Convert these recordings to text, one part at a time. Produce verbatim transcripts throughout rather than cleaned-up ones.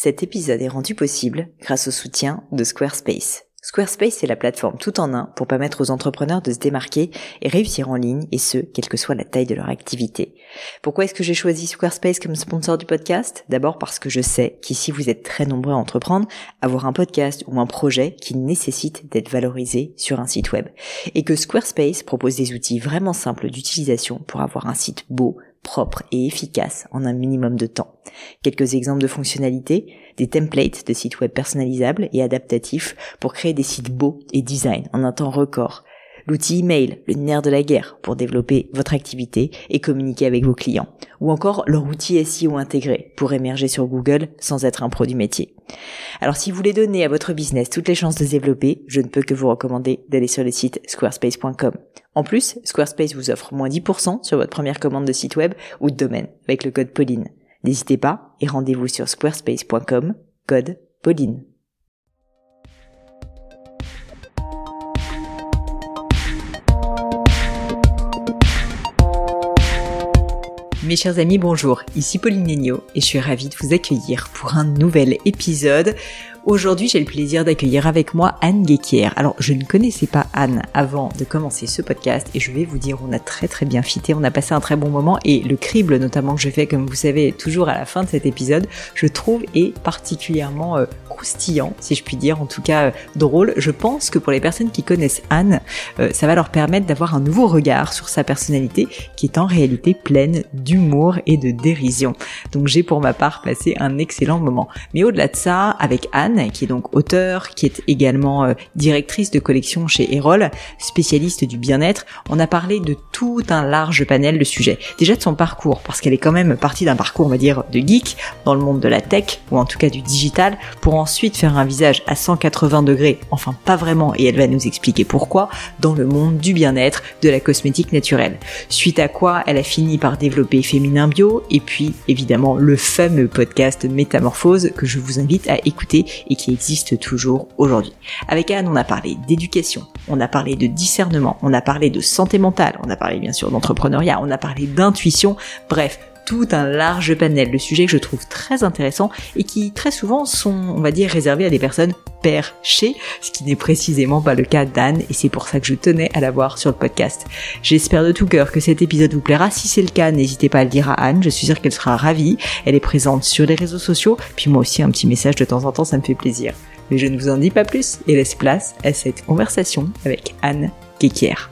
Cet épisode est rendu possible grâce au soutien de Squarespace. Squarespace est la plateforme tout en un pour permettre aux entrepreneurs de se démarquer et réussir en ligne, et ce, quelle que soit la taille de leur activité. Pourquoi est-ce que j'ai choisi Squarespace comme sponsor du podcast ? D'abord parce que je sais qu'ici vous êtes très nombreux à entreprendre, avoir un podcast ou un projet qui nécessite d'être valorisé sur un site web. Et que Squarespace propose des outils vraiment simples d'utilisation pour avoir un site beau, propre et efficace en un minimum de temps. Quelques exemples de fonctionnalités, des templates de sites web personnalisables et adaptatifs pour créer des sites beaux et design en un temps record. L'outil email, le nerf de la guerre pour développer votre activité et communiquer avec vos clients. Ou encore leur outil S E O intégré pour émerger sur Google sans être un pro du métier. Alors si vous voulez donner à votre business toutes les chances de se développer, je ne peux que vous recommander d'aller sur le site squarespace point com. En plus, Squarespace vous offre moins dix pour cent sur votre première commande de site web ou de domaine avec le code Pauline. N'hésitez pas et rendez-vous sur squarespace point com, code Pauline. Mes chers amis, bonjour, ici Pauline Legnaud et je suis ravie de vous accueillir pour un nouvel épisode. Aujourd'hui, j'ai le plaisir d'accueillir avec moi Anne Guéquière. Alors, je ne connaissais pas Anne avant de commencer ce podcast et je vais vous dire, on a très très bien fité, on a passé un très bon moment et le crible notamment que je fais, comme vous savez, toujours à la fin de cet épisode, je trouve est particulièrement euh, croustillant, si je puis dire, en tout cas euh, drôle. Je pense que pour les personnes qui connaissent Anne, euh, ça va leur permettre d'avoir un nouveau regard sur sa personnalité qui est en réalité pleine d'humour et de dérision. Donc, j'ai pour ma part passé un excellent moment. Mais au-delà de ça, avec Anne, qui est donc auteure, qui est également euh, directrice de collection chez Erol, spécialiste du bien-être, on a parlé de tout un large panel de sujets. Déjà de son parcours, parce qu'elle est quand même partie d'un parcours, on va dire, de geek, dans le monde de la tech, ou en tout cas du digital, pour ensuite faire un visage à cent quatre-vingts degrés, enfin pas vraiment, et elle va nous expliquer pourquoi, dans le monde du bien-être, de la cosmétique naturelle. Suite à quoi, elle a fini par développer Féminin Bio, et puis, évidemment, le fameux podcast Métamorphose, que je vous invite à écouter, et qui existe toujours aujourd'hui. Avec Anne, on a parlé d'éducation, on a parlé de discernement, on a parlé de santé mentale, on a parlé bien sûr d'entrepreneuriat, on a parlé d'intuition, bref, tout un large panel de sujets que je trouve très intéressants et qui très souvent sont, on va dire, réservés à des personnes perchées, ce qui n'est précisément pas le cas d'Anne et c'est pour ça que je tenais à la voir sur le podcast. J'espère de tout cœur que cet épisode vous plaira. Si c'est le cas, n'hésitez pas à le dire à Anne, je suis sûre qu'elle sera ravie. Elle est présente sur les réseaux sociaux, puis moi aussi un petit message de temps en temps, ça me fait plaisir. Mais je ne vous en dis pas plus et laisse place à cette conversation avec Anne Guéquière.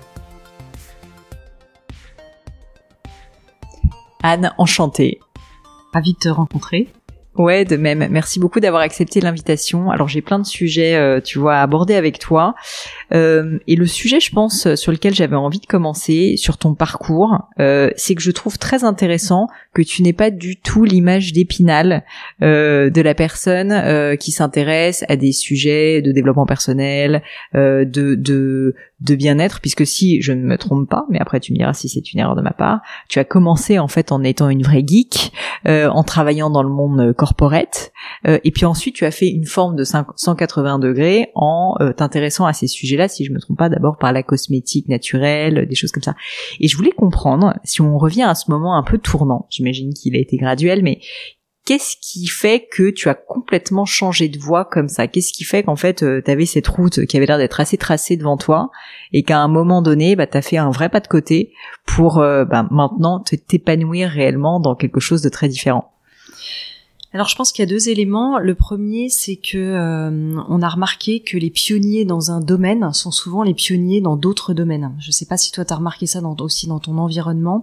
Anne, enchantée. Ravie de te rencontrer. Ouais, de même. Merci beaucoup d'avoir accepté l'invitation. Alors, j'ai plein de sujets, euh, tu vois, à aborder avec toi. Euh, et le sujet, je pense, sur lequel j'avais envie de commencer, sur ton parcours, euh, c'est que je trouve très intéressant que tu n'aies pas du tout l'image d'Épinal euh, de la personne euh, qui s'intéresse à des sujets de développement personnel, euh, de, de, de bien-être, puisque si je ne me trompe pas, mais après tu me diras si c'est une erreur de ma part, tu as commencé en fait en étant une vraie geek, euh, en travaillant dans le monde corporate, euh, et puis ensuite tu as fait une forme de cent quatre-vingts degrés en euh, t'intéressant à ces sujets-là, si je me trompe pas, d'abord par la cosmétique naturelle, des choses comme ça. Et je voulais comprendre, si on revient à ce moment un peu tournant, j'imagine qu'il a été graduel, mais qu'est-ce qui fait que tu as complètement changé de voie comme ça ? Qu'est-ce qui fait qu'en fait, euh, tu avais cette route qui avait l'air d'être assez tracée devant toi et qu'à un moment donné, bah, tu as fait un vrai pas de côté pour euh, bah, maintenant te t'épanouir réellement dans quelque chose de très différent ? Alors je pense qu'il y a deux éléments. Le premier, c'est que euh, on a remarqué que les pionniers dans un domaine sont souvent les pionniers dans d'autres domaines. Je sais pas si toi tu as remarqué ça dans, aussi dans ton environnement.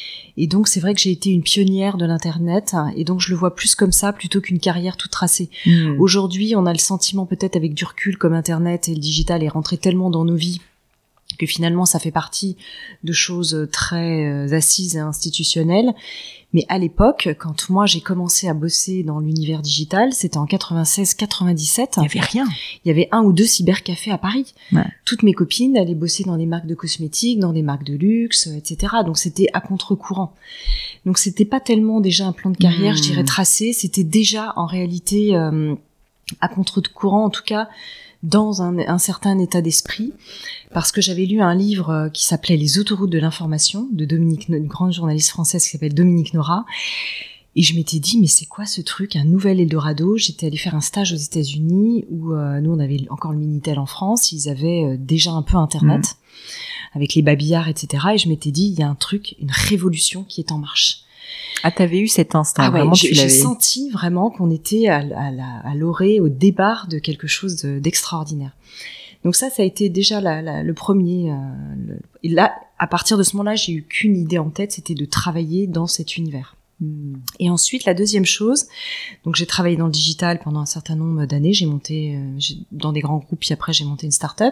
Et donc c'est vrai que j'ai été une pionnière de l'internet et donc je le vois plus comme ça plutôt qu'une carrière toute tracée. Mmh. Aujourd'hui, on a le sentiment peut-être avec du recul comme internet et le digital est rentré tellement dans nos vies que finalement ça fait partie de choses très assises et institutionnelles. Mais à l'époque, quand moi j'ai commencé à bosser dans l'univers digital, c'était en quatre-vingt-seize quatre-vingt-dix-sept. Il y avait rien. Il y avait un ou deux cybercafés à Paris. Ouais. Toutes mes copines allaient bosser dans des marques de cosmétiques, dans des marques de luxe, et cetera. Donc c'était à contre-courant. Donc c'était pas tellement déjà un plan de carrière, mmh. je dirais tracé. C'était déjà en réalité euh, à contre-courant, en tout cas dans un, un certain état d'esprit, parce que j'avais lu un livre qui s'appelait Les autoroutes de l'information de Dominique, une grande journaliste française qui s'appelle Dominique Nora. Et je m'étais dit, mais c'est quoi ce truc, un nouvel Eldorado? J'étais allée faire un stage aux États-Unis où euh, nous on avait encore le Minitel en France, ils avaient euh, déjà un peu Internet mmh. avec les babillards, et cetera. Et je m'étais dit, il y a un truc, une révolution qui est en marche. Ah, t'avais eu cet instinct, ah ouais, vraiment, j'ai, tu l'avais... j'ai senti vraiment qu'on était à, à, la, à l'orée, au départ de quelque chose de, d'extraordinaire. Donc ça, ça a été déjà la, la, le premier. Euh, le... Et là, à partir de ce moment-là, j'ai eu qu'une idée en tête, c'était de travailler dans cet univers. Mmh. Et ensuite, la deuxième chose, donc j'ai travaillé dans le digital pendant un certain nombre d'années. J'ai monté euh, j'ai, dans des grands groupes, puis après j'ai monté une start-up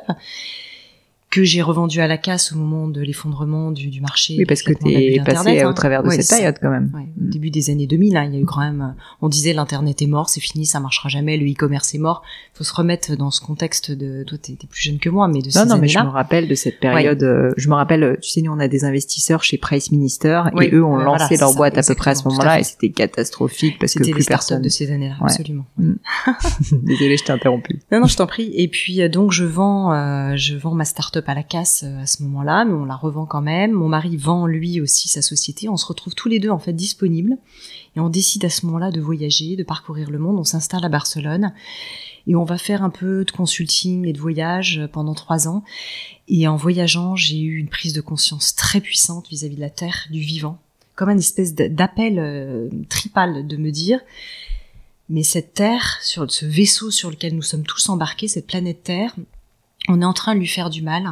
que j'ai revendu à la casse au moment de l'effondrement du, du marché. Oui, parce que t'es passé hein. au travers de ouais, cette période quand même. Ouais, au début des années deux mille, hein, il y a eu quand même, on disait l'internet est mort, c'est fini, ça marchera jamais, le e-commerce est mort. Il faut se remettre dans ce contexte de, toi t'es, t'es plus jeune que moi, mais de non, ces non, années-là. Non, mais je me rappelle de cette période, ouais. euh, je me rappelle, tu sais, nous on a des investisseurs chez Price Minister, oui, et eux ont euh, lancé voilà, leur boîte ça, à peu près à ce moment-là, et c'était catastrophique parce c'était que plus personne. C'était les startups de ces années-là, ouais. absolument. Désolée, je t'ai interrompu. Non, non, je t'en prie. Et puis, donc, je vends, euh, je vends ma start-up à la casse euh, à ce moment-là, mais on la revend quand même. Mon mari vend lui aussi sa société. On se retrouve tous les deux en fait disponibles et on décide à ce moment-là de voyager, de parcourir le monde. On s'installe à Barcelone et on va faire un peu de consulting et de voyage pendant trois ans. Et en voyageant, j'ai eu une prise de conscience très puissante vis-à-vis de la terre, du vivant, comme une espèce d'appel euh, tripal de me dire. Mais cette terre, sur ce vaisseau sur lequel nous sommes tous embarqués, cette planète Terre, on est en train de lui faire du mal.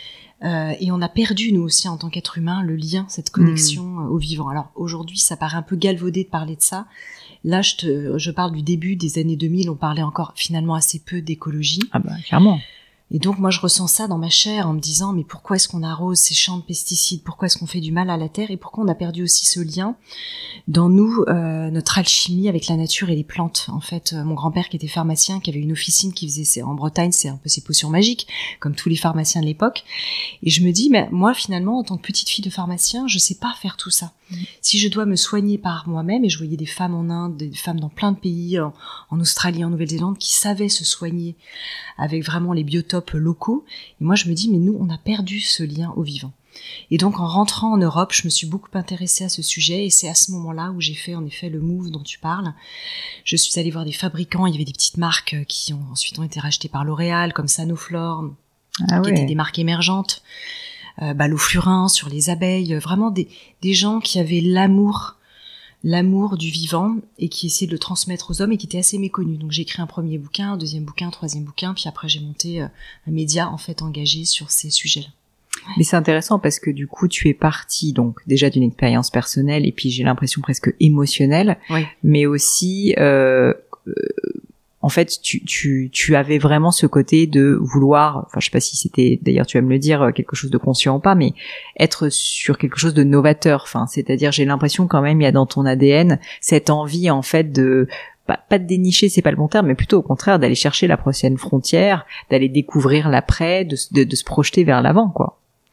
Euh, et on a perdu, nous aussi, en tant qu'être humain, le lien, cette connexion mmh. au vivant. Alors, aujourd'hui, ça paraît un peu galvaudé de parler de ça. Là, je, te, je parle du début des années deux mille, on parlait encore finalement assez peu d'écologie. Ah bah, clairement. Et donc, moi, je ressens ça dans ma chair en me disant, mais pourquoi est-ce qu'on arrose ces champs de pesticides? Pourquoi est-ce qu'on fait du mal à la terre? Et pourquoi on a perdu aussi ce lien dans nous, euh, notre alchimie avec la nature et les plantes? En fait, euh, mon grand-père qui était pharmacien, qui avait une officine qui faisait, c'est, en Bretagne, c'est un peu ses potions magiques, comme tous les pharmaciens de l'époque. Et je me dis, mais moi, finalement, en tant que petite fille de pharmacien, je sais pas faire tout ça. Mmh. Si je dois me soigner par moi-même, et je voyais des femmes en Inde, des femmes dans plein de pays, en, en Australie, en Nouvelle-Zélande, qui savaient se soigner avec vraiment les biotopes locaux. Et moi, je me dis, mais nous, on a perdu ce lien au vivant. Et donc, en rentrant en Europe, je me suis beaucoup intéressée à ce sujet. Et c'est à ce moment-là où j'ai fait, en effet, le move dont tu parles. Je suis allée voir des fabricants. Il y avait des petites marques qui ont ensuite ont été rachetées par L'Oréal, comme Sanoflore, ah qui ouais. étaient des marques émergentes. Euh, bah, Loflurin sur les abeilles. Vraiment des, des gens qui avaient l'amour l'amour du vivant et qui essayait de le transmettre aux hommes et qui était assez méconnu. Donc j'ai écrit un premier bouquin, un deuxième bouquin, un troisième bouquin, puis après j'ai monté euh, un média en fait engagé sur ces sujets-là. Ouais. Mais c'est intéressant parce que du coup tu es partie donc déjà d'une expérience personnelle et puis j'ai l'impression presque émotionnelle, ouais. mais aussi euh, euh, en fait, tu, tu, tu avais vraiment ce côté de vouloir, enfin, je sais pas si c'était, d'ailleurs, tu vas me le dire, quelque chose de conscient ou pas, mais être sur quelque chose de novateur. Enfin, c'est-à-dire, j'ai l'impression quand même, il y a dans ton A D N cette envie, en fait, de, pas, pas de dénicher, c'est pas le bon terme, mais plutôt au contraire, d'aller chercher la prochaine frontière, d'aller découvrir l'après, de, de, de se projeter vers l'avant, quoi.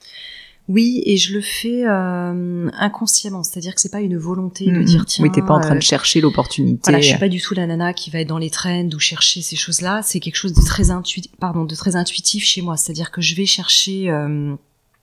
Oui, et je le fais euh, inconsciemment, c'est-à-dire que c'est pas une volonté de dire tiens. Oui, t'es pas en train de euh, chercher l'opportunité. Voilà, je suis pas du tout la nana qui va être dans les trends ou chercher ces choses-là. C'est quelque chose de très intuitif, pardon, de très intuitif chez moi. C'est-à-dire que je vais chercher. Euh,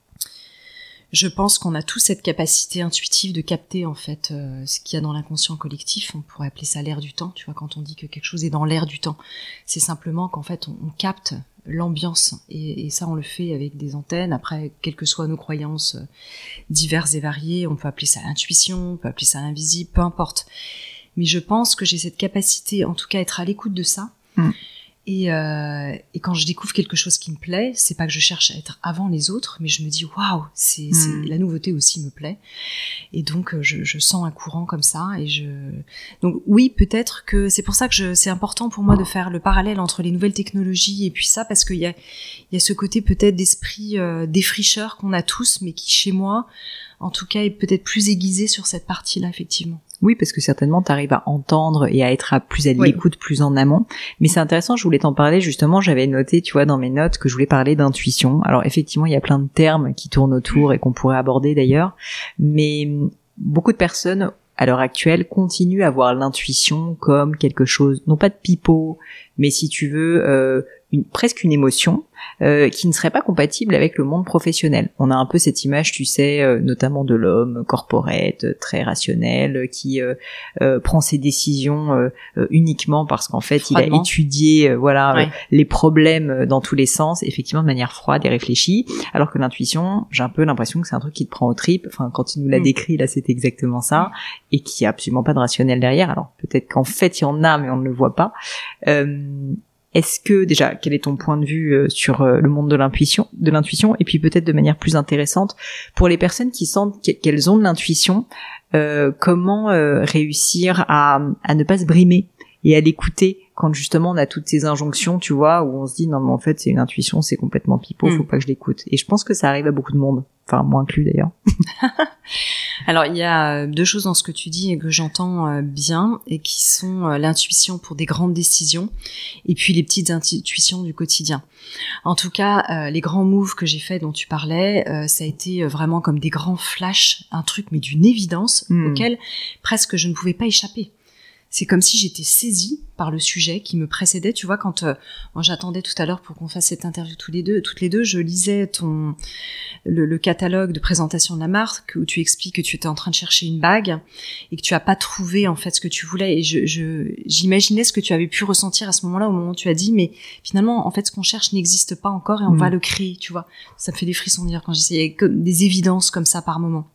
je pense qu'on a tous cette capacité intuitive de capter en fait euh, ce qu'il y a dans l'inconscient collectif. On pourrait appeler ça l'air du temps. Tu vois, quand on dit que quelque chose est dans l'air du temps, c'est simplement qu'en fait on, on capte l'ambiance et, et ça on le fait avec des antennes. Après, quelles que soient nos croyances euh, diverses et variées, on peut appeler ça l'intuition, on peut appeler ça l'invisible, peu importe. Mais je pense que j'ai cette capacité, en tout cas, à être à l'écoute de ça. Mmh. Et, euh, et quand je découvre quelque chose qui me plaît, c'est pas que je cherche à être avant les autres, mais je me dis waouh, c'est, mmh. c'est la nouveauté aussi me plaît. Et donc je, je sens un courant comme ça. Et je donc oui, peut-être que c'est pour ça que je, c'est important pour moi de faire le parallèle entre les nouvelles technologies et puis ça, parce qu'il y a il y a ce côté peut-être d'esprit euh, défricheur qu'on a tous, mais qui chez moi, en tout cas, est peut-être plus aiguisé sur cette partie-là, effectivement. Oui, parce que certainement, tu arrives à entendre et à être à plus à l'écoute, oui. plus en amont. Mais c'est intéressant, je voulais t'en parler, justement, j'avais noté, tu vois, dans mes notes, que je voulais parler d'intuition. Alors, effectivement, il y a plein de termes qui tournent autour et qu'on pourrait aborder d'ailleurs. Mais beaucoup de personnes, à l'heure actuelle, continuent à voir l'intuition comme quelque chose, non pas de pipeau, mais si tu veux, euh, une, presque une émotion euh, qui ne serait pas compatible avec le monde professionnel. On a un peu cette image, tu sais, euh, notamment de l'homme corporate, très rationnel, qui euh, euh, prend ses décisions euh, euh, uniquement parce qu'en fait, il a étudié euh, voilà ouais. euh, les problèmes dans tous les sens, effectivement de manière froide et réfléchie, alors que l'intuition, j'ai un peu l'impression que c'est un truc qui te prend aux tripes. Enfin, quand il nous l'a mmh. décrit, là, c'est exactement ça, et qui a absolument pas de rationnel derrière. Alors peut-être qu'en fait, il y en a, mais on ne le voit pas. Euh, Est-ce que déjà, quel est ton point de vue euh, sur euh, le monde de l'intuition, de l'intuition, et puis peut-être de manière plus intéressante pour les personnes qui sentent qu'elles ont de l'intuition, euh, comment euh, réussir à, à ne pas se brimer et à l'écouter quand justement on a toutes ces injonctions, tu vois, où on se dit non mais en fait c'est une intuition, c'est complètement pipeau, mmh. faut pas que je l'écoute. Et je pense que ça arrive à beaucoup de monde, enfin moi inclus d'ailleurs. Alors il y a deux choses dans ce que tu dis et que j'entends bien et qui sont l'intuition pour des grandes décisions et puis les petites intuitions du quotidien. En tout cas, euh, les grands moves que j'ai faits dont tu parlais, euh, ça a été vraiment comme des grands flashs, un truc mais d'une évidence mmh. auquel presque je ne pouvais pas échapper. C'est comme si j'étais saisie par le sujet qui me précédait. Tu vois, quand euh, moi j'attendais tout à l'heure pour qu'on fasse cette interview tous les deux, toutes les deux, je lisais ton le, le catalogue de présentation de la marque où tu expliques que tu étais en train de chercher une bague et que tu as pas trouvé en fait ce que tu voulais. Et je, je j'imaginais ce que tu avais pu ressentir à ce moment-là, au moment où tu as dit, mais finalement, en fait, ce qu'on cherche n'existe pas encore et on mmh. va le créer. Tu vois, ça me fait des frissons de dire quand j'essayais des évidences comme ça par moment.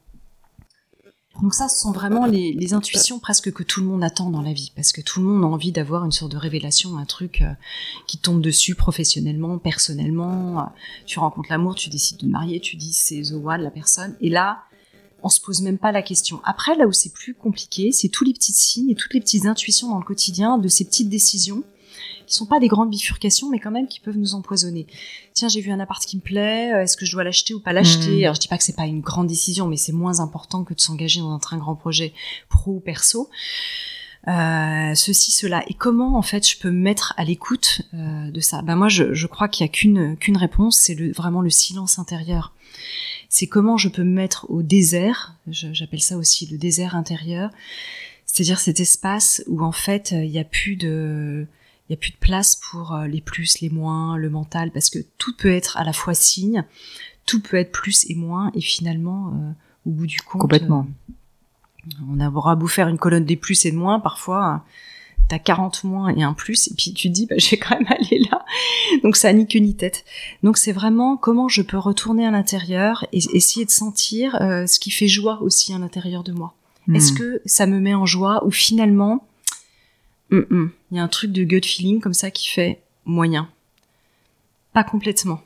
Donc ça, ce sont vraiment les, les intuitions presque que tout le monde attend dans la vie, parce que tout le monde a envie d'avoir une sorte de révélation, un truc euh, qui tombe dessus professionnellement, personnellement. Euh, tu rencontres l'amour, tu décides de te marier, tu dis c'est the one, la personne, et là, on se pose même pas la question. Après, là où c'est plus compliqué, c'est tous les petits signes et toutes les petites intuitions dans le quotidien de ces petites décisions qui sont pas des grandes bifurcations, mais quand même qui peuvent nous empoisonner. Tiens, j'ai vu un appart qui me plaît, est-ce que je dois l'acheter ou pas l'acheter ? Mmh. Alors, je dis pas que c'est pas une grande décision, mais c'est moins important que de s'engager dans un très grand projet pro ou perso. Euh, ceci, cela. Et comment, en fait, je peux me mettre à l'écoute euh, de ça ? Ben moi, je, je crois qu'il y a qu'une, qu'une réponse, c'est le, vraiment le silence intérieur. C'est comment je peux me mettre au désert, je, j'appelle ça aussi le désert intérieur, c'est-à-dire cet espace où, en fait, il y a plus de... Il n'y a plus de place pour les plus, les moins, le mental, parce que tout peut être à la fois signe, tout peut être plus et moins, et finalement, euh, au bout du compte... Complètement. Euh, on aura beau faire une colonne des plus et de moins, parfois, t'as quarante moins et un plus, et puis tu te dis, bah, je vais quand même aller là. Donc ça n'a ni queue ni tête. Donc c'est vraiment comment je peux retourner à l'intérieur et essayer de sentir euh, ce qui fait joie aussi à l'intérieur de moi. Mmh. Est-ce que ça me met en joie, ou finalement... Il mm-mm. y a un truc de gut feeling comme ça qui fait moyen. Pas complètement.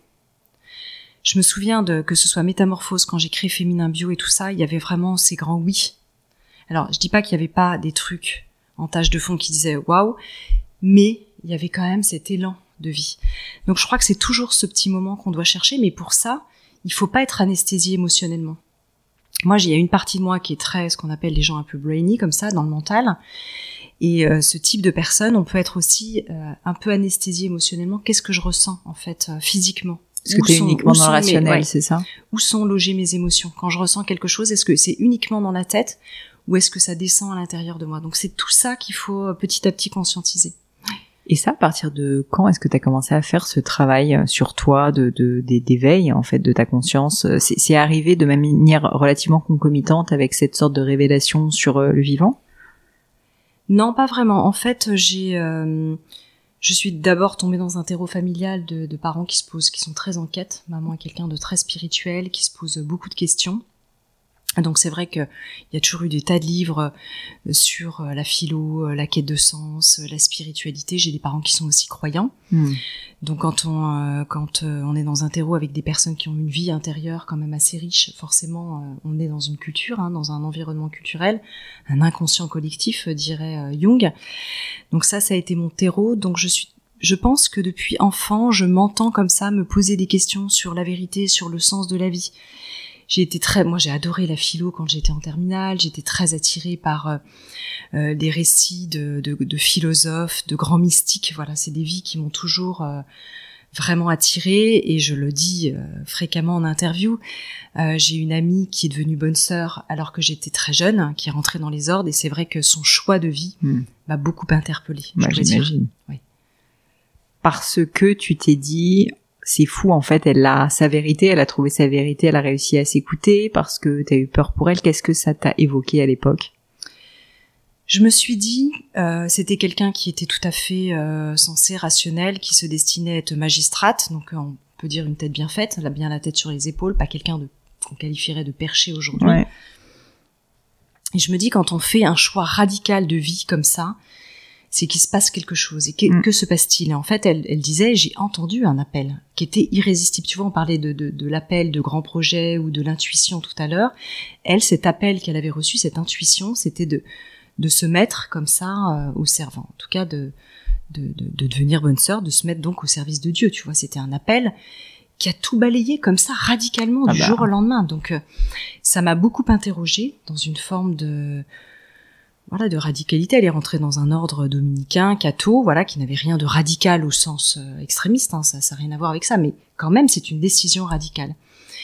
Je me souviens de que ce soit Métamorphose, quand j'ai créé Féminin Bio et tout ça, il y avait vraiment ces grands oui. Alors, je dis pas qu'il y avait pas des trucs en tâche de fond qui disaient waouh, mais il y avait quand même cet élan de vie. Donc, je crois que c'est toujours ce petit moment qu'on doit chercher, mais pour ça, il faut pas être anesthésié émotionnellement. Moi, il y a une partie de moi qui est très, ce qu'on appelle les gens un peu brainy, comme ça, dans le mental. Et euh, ce type de personne, on peut être aussi euh, un peu anesthésié émotionnellement. Qu'est-ce que je ressens, en fait, euh, physiquement ? Est-ce que tu es uniquement dans le rationnel, mes, ouais, c'est ça ? Où sont logées mes émotions ? Quand je ressens quelque chose, est-ce que c'est uniquement dans la tête ou est-ce que ça descend à l'intérieur de moi ? Donc c'est tout ça qu'il faut euh, petit à petit conscientiser. Et ça, à partir de quand est-ce que tu as commencé à faire ce travail sur toi, de, de, d'éveil, en fait, de ta conscience ? C'est, c'est arrivé de manière relativement concomitante avec cette sorte de révélation sur euh, le vivant ? Non, pas vraiment. En fait, j'ai, euh, je suis d'abord tombée dans un terreau familial de, de parents qui se posent, qui sont très en quête. Maman est quelqu'un de très spirituel, qui se pose beaucoup de questions. Donc c'est vrai qu'il y a toujours eu des tas de livres sur la philo, la quête de sens, la spiritualité. J'ai des parents qui sont aussi croyants. Mmh. Donc quand on euh, quand euh, on est dans un terreau avec des personnes qui ont une vie intérieure quand même assez riche, forcément euh, on est dans une culture, hein, dans un environnement culturel, un inconscient collectif, euh, dirait euh, Jung. Donc ça, ça a été mon terreau. Donc je suis Je pense que depuis enfant, je m'entends comme ça me poser des questions sur la vérité, sur le sens de la vie. J'ai été très, moi j'ai adoré la philo quand j'étais en terminale. J'étais très attirée par euh, euh, des récits de, de, de philosophes, de grands mystiques. Voilà, c'est des vies qui m'ont toujours euh, vraiment attirée. Et je le dis euh, fréquemment en interview. Euh, j'ai une amie qui est devenue bonne sœur alors que j'étais très jeune, hein, qui est rentrée dans les ordres. Et c'est vrai que son choix de vie mmh. m'a beaucoup interpellée. Bah, j'imagine. Oui. parce que tu t'es dit c'est fou, en fait, elle a sa vérité, elle a trouvé sa vérité, elle a réussi à s'écouter, parce que t'as eu peur pour elle. Qu'est-ce que ça t'a évoqué à l'époque? Je me suis dit, euh, c'était quelqu'un qui était tout à fait euh, sensé, rationnel, qui se destinait à être magistrate, donc euh, on peut dire une tête bien faite, elle a bien la tête sur les épaules, pas quelqu'un de qu'on qualifierait de perché aujourd'hui. Ouais. Et je me dis, quand on fait un choix radical de vie comme ça, c'est qu'il se passe quelque chose. Et que, mm. que se passe-t-il? Et en fait, elle, elle disait, j'ai entendu un appel qui était irrésistible. Tu vois, on parlait de, de, de l'appel de grands projets ou de l'intuition tout à l'heure. Elle, cet appel qu'elle avait reçu, cette intuition, c'était de, de se mettre comme ça euh, au service. En tout cas, de, de, de, de devenir bonne sœur, de se mettre donc au service de Dieu. Tu vois, c'était un appel qui a tout balayé comme ça radicalement ah du bah. jour au lendemain. Donc, euh, ça m'a beaucoup interrogée dans une forme de... voilà, de radicalité. Elle est rentrée dans un ordre dominicain, catho, voilà, qui n'avait rien de radical au sens euh, extrémiste, hein, ça n'a rien à voir avec ça, mais quand même, c'est une décision radicale.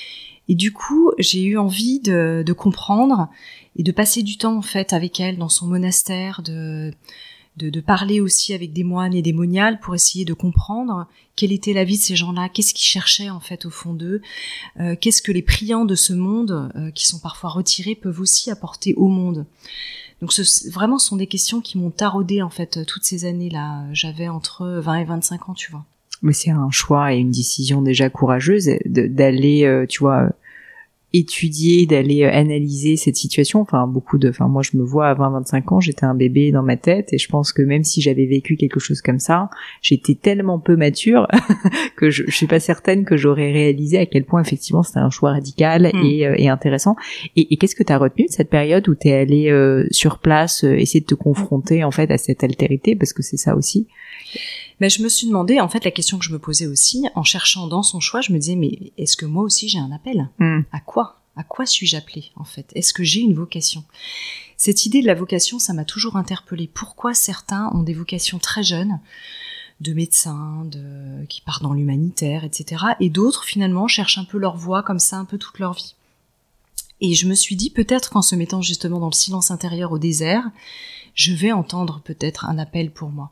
Et du coup, j'ai eu envie de, de comprendre et de passer du temps, en fait, avec elle dans son monastère, de, de, de parler aussi avec des moines et des moniales pour essayer de comprendre quelle était la vie de ces gens-là, qu'est-ce qu'ils cherchaient, en fait, au fond d'eux, euh, qu'est-ce que les priants de ce monde, euh, qui sont parfois retirés, peuvent aussi apporter au monde. Donc ce, vraiment, ce sont des questions qui m'ont taraudée, en fait, toutes ces années-là. J'avais entre vingt et vingt-cinq ans, tu vois. Mais c'est un choix et une décision déjà courageuse de, d'aller, euh, tu vois, euh, étudier, d'aller euh, analyser cette situation. Enfin, beaucoup de... Enfin, moi, je me vois à vingt à vingt-cinq ans, j'étais un bébé dans ma tête et je pense que même si j'avais vécu quelque chose comme ça, j'étais tellement peu mature que je, je suis pas certaine que j'aurais réalisé à quel point, effectivement, c'était un choix radical mmh. et, euh, et intéressant. Et, et qu'est-ce que t'as retenu de cette période où t'es allée euh, sur place, euh, essayer de te confronter, en fait, à cette altérité, parce que c'est ça aussi. Ben, je me suis demandé, en fait, la question que je me posais aussi, en cherchant dans son choix, je me disais, mais est-ce que moi aussi j'ai un appel? mm. À quoi? À quoi suis-je appelée, en fait? Est-ce que j'ai une vocation? Cette idée de la vocation, ça m'a toujours interpellée. Pourquoi certains ont des vocations très jeunes, de médecins, de... qui partent dans l'humanitaire, et cetera, et d'autres, finalement, cherchent un peu leur voie, comme ça, un peu toute leur vie. Et je me suis dit, peut-être qu'en se mettant justement dans le silence intérieur au désert, je vais entendre peut-être un appel pour moi.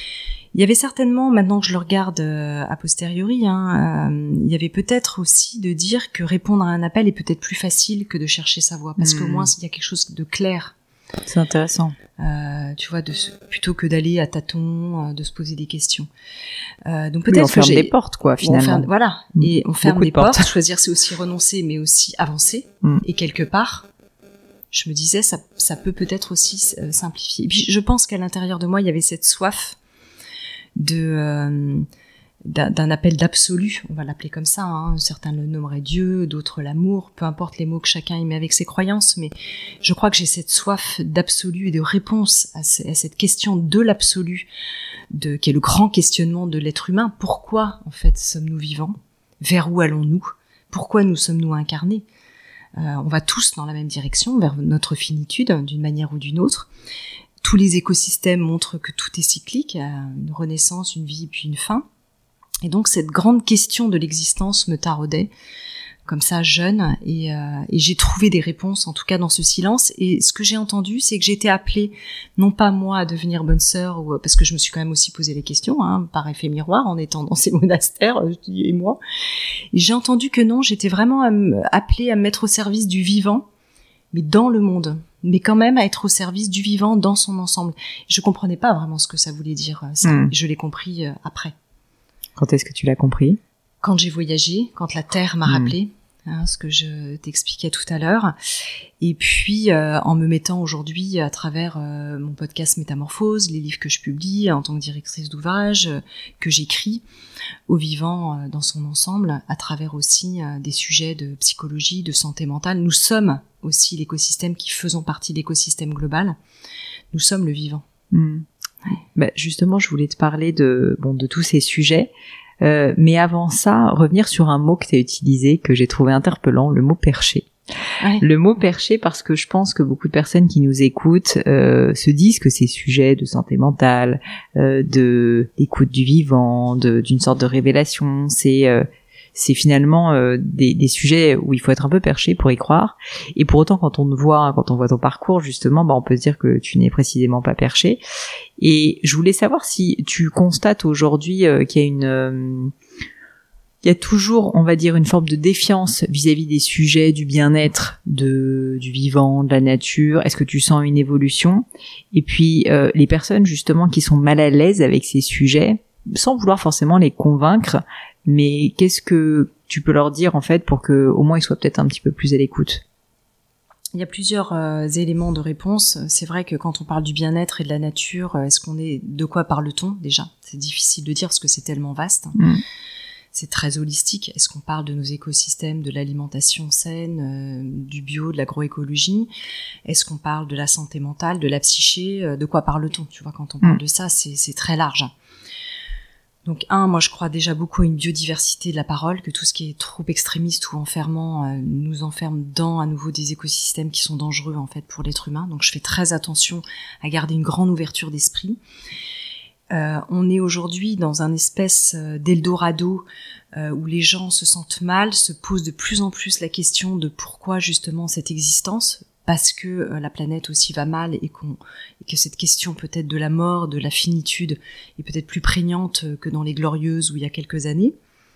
Il y avait certainement, maintenant que je le regarde euh, a posteriori, hein, euh, il y avait peut-être aussi de dire que répondre à un appel est peut-être plus facile que de chercher sa voie, parce mmh. qu'au moins il y a quelque chose de clair. C'est intéressant. Euh, tu vois, de se, plutôt que d'aller à tâtons, euh, de se poser des questions. Euh, donc peut-être oui, on que ferme j'ai... des portes, quoi, finalement. On ferme, voilà, mmh. et on ferme Beaucoup des de portes. portes. Choisir, c'est aussi renoncer, mais aussi avancer. Mmh. Et quelque part, je me disais, ça, ça peut peut-être aussi euh, simplifier. Et puis je pense qu'à l'intérieur de moi, il y avait cette soif de euh, d'un, d'un appel d'absolu, on va l'appeler comme ça, hein. Certains le nommeraient Dieu, d'autres l'amour, peu importe les mots que chacun y met avec ses croyances, mais je crois que j'ai cette soif d'absolu et de réponse à, ce, à cette question de l'absolu, de, qui est le grand questionnement de l'être humain. Pourquoi, en fait, sommes-nous vivants? Vers où allons-nous? Pourquoi nous sommes-nous incarnés? euh, On va tous dans la même direction, vers notre finitude, d'une manière ou d'une autre. Tous les écosystèmes montrent que tout est cyclique, une renaissance, une vie, puis une fin. Et donc cette grande question de l'existence me taraudait, comme ça, jeune, et, euh, et j'ai trouvé des réponses, en tout cas dans ce silence. Et ce que j'ai entendu, c'est que j'ai été appelée, non pas moi à devenir bonne sœur, ou, parce que je me suis quand même aussi posé les questions, hein, par effet miroir, en étant dans ces monastères, et moi. Et j'ai entendu que non, j'étais vraiment appelée à me mettre au service du vivant, mais dans le monde, mais quand même à être au service du vivant dans son ensemble. Je comprenais pas vraiment ce que ça voulait dire, ça. Mmh. Je l'ai compris euh, après. Quand est-ce que tu l'as compris? Quand j'ai voyagé, quand la Terre m'a mmh. rappelé, hein, ce que je t'expliquais tout à l'heure. Et puis, euh, en me mettant aujourd'hui à travers euh, mon podcast Métamorphose, les livres que je publie en tant que directrice d'ouvrage, euh, que j'écris au vivant euh, dans son ensemble, à travers aussi euh, des sujets de psychologie, de santé mentale. Nous sommes aussi l'écosystème qui faisons partie de l'écosystème global. Nous sommes le vivant. Mmh. Ouais. Bah, justement, je voulais te parler de, bon, de tous ces sujets. Euh, mais avant ça, revenir sur un mot que tu as utilisé, que j'ai trouvé interpellant, le mot perché. Ouais. Le mot perché, parce que je pense que beaucoup de personnes qui nous écoutent euh, se disent que ces sujets de santé mentale, euh, de d'écoute du vivant, de, d'une sorte de révélation, c'est euh, c'est finalement euh, des, des sujets où il faut être un peu perché pour y croire. Et pour autant, quand on te voit, quand on voit ton parcours, justement, bah, on peut se dire que tu n'es précisément pas perché. Et je voulais savoir si tu constates aujourd'hui euh, qu'il y a une... Euh, il y a toujours, on va dire, une forme de défiance vis-à-vis des sujets du bien-être, de du vivant, de la nature. Est-ce que tu sens une évolution? Et puis, euh, les personnes, justement, qui sont mal à l'aise avec ces sujets, sans vouloir forcément les convaincre, mais qu'est-ce que tu peux leur dire, en fait, pour que au moins ils soient peut-être un petit peu plus à l'écoute? Il y a plusieurs euh, éléments de réponse. C'est vrai que quand on parle du bien-être et de la nature, est-ce qu'on est... De quoi parle-t-on, déjà? C'est difficile de dire parce que c'est tellement vaste. Mmh. C'est très holistique. Est-ce qu'on parle de nos écosystèmes, de l'alimentation saine, euh, du bio, de l'agroécologie? Est-ce qu'on parle de la santé mentale, de la psyché? euh, De quoi parle-t-on? Tu vois, quand on parle de ça, c'est, c'est très large. Donc, un, moi, je crois déjà beaucoup à une biodiversité de la parole, que tout ce qui est trop extrémiste ou enfermant euh, nous enferme dans, à nouveau, des écosystèmes qui sont dangereux, en fait, pour l'être humain. Donc, je fais très attention à garder une grande ouverture d'esprit. Euh, on est aujourd'hui dans un espèce d'Eldorado euh, où les gens se sentent mal, se posent de plus en plus la question de pourquoi justement cette existence, parce que euh, la planète aussi va mal et, qu'on, et que cette question peut-être de la mort, de la finitude est peut-être plus prégnante que dans les Glorieuses où il y a quelques années.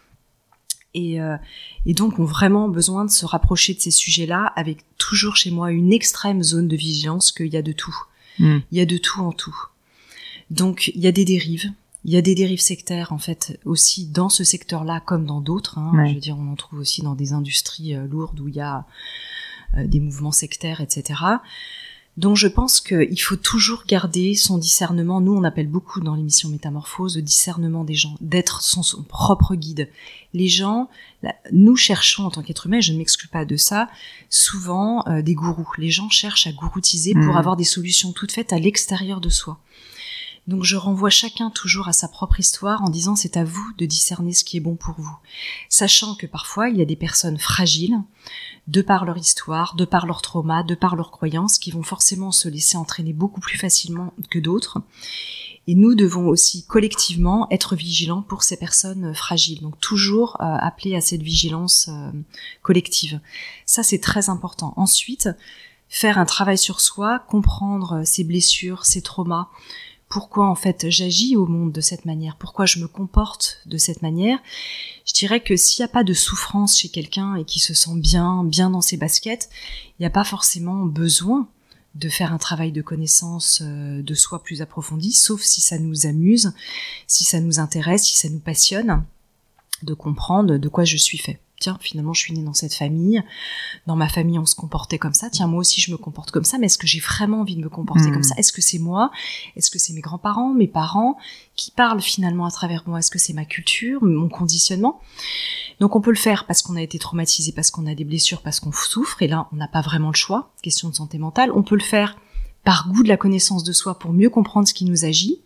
Et, euh, et donc ont vraiment besoin de se rapprocher de ces sujets-là avec toujours chez moi une extrême zone de vigilance qu'il y a de tout. Mmh. Il y a de tout en tout. Donc, il y a des dérives. Il y a des dérives sectaires, en fait, aussi dans ce secteur-là, comme dans d'autres. Hein. Ouais. Je veux dire, on en trouve aussi dans des industries euh, lourdes où il y a euh, des mouvements sectaires, et cetera. Donc, je pense qu'il faut toujours garder son discernement. Nous, on appelle beaucoup dans l'émission Métamorphose le discernement des gens, d'être son, son propre guide. Les gens, là, nous cherchons, en tant qu'être humain, je ne m'exclus pas de ça, souvent euh, des gourous. Les gens cherchent à gouroutiser mmh. pour avoir des solutions toutes faites à l'extérieur de soi. Donc je renvoie chacun toujours à sa propre histoire en disant c'est à vous de discerner ce qui est bon pour vous. Sachant que parfois il y a des personnes fragiles, de par leur histoire, de par leur trauma, de par leurs croyances, qui vont forcément se laisser entraîner beaucoup plus facilement que d'autres. Et nous devons aussi collectivement être vigilants pour ces personnes fragiles. Donc toujours euh, appeler à cette vigilance euh, collective. Ça c'est très important. Ensuite, faire un travail sur soi, comprendre ses blessures, ses traumas, pourquoi en fait j'agis au monde de cette manière, pourquoi je me comporte de cette manière. Je dirais que s'il n'y a pas de souffrance chez quelqu'un et qui se sent bien, bien dans ses baskets, il n'y a pas forcément besoin de faire un travail de connaissance de soi plus approfondi, sauf si ça nous amuse, si ça nous intéresse, si ça nous passionne, de comprendre de quoi je suis fait. Tiens, finalement, je suis née dans cette famille. Dans ma famille, on se comportait comme ça. Tiens, moi aussi, je me comporte comme ça. Mais est-ce que j'ai vraiment envie de me comporter mmh. comme ça? Est-ce que c'est moi? Est-ce que c'est mes grands-parents, mes parents qui parlent finalement à travers moi? Est-ce que c'est ma culture, mon conditionnement? Donc, on peut le faire parce qu'on a été traumatisé, parce qu'on a des blessures, parce qu'on souffre. Et là, on n'a pas vraiment le choix. Question de santé mentale. On peut le faire par goût de la connaissance de soi pour mieux comprendre ce qui nous agit.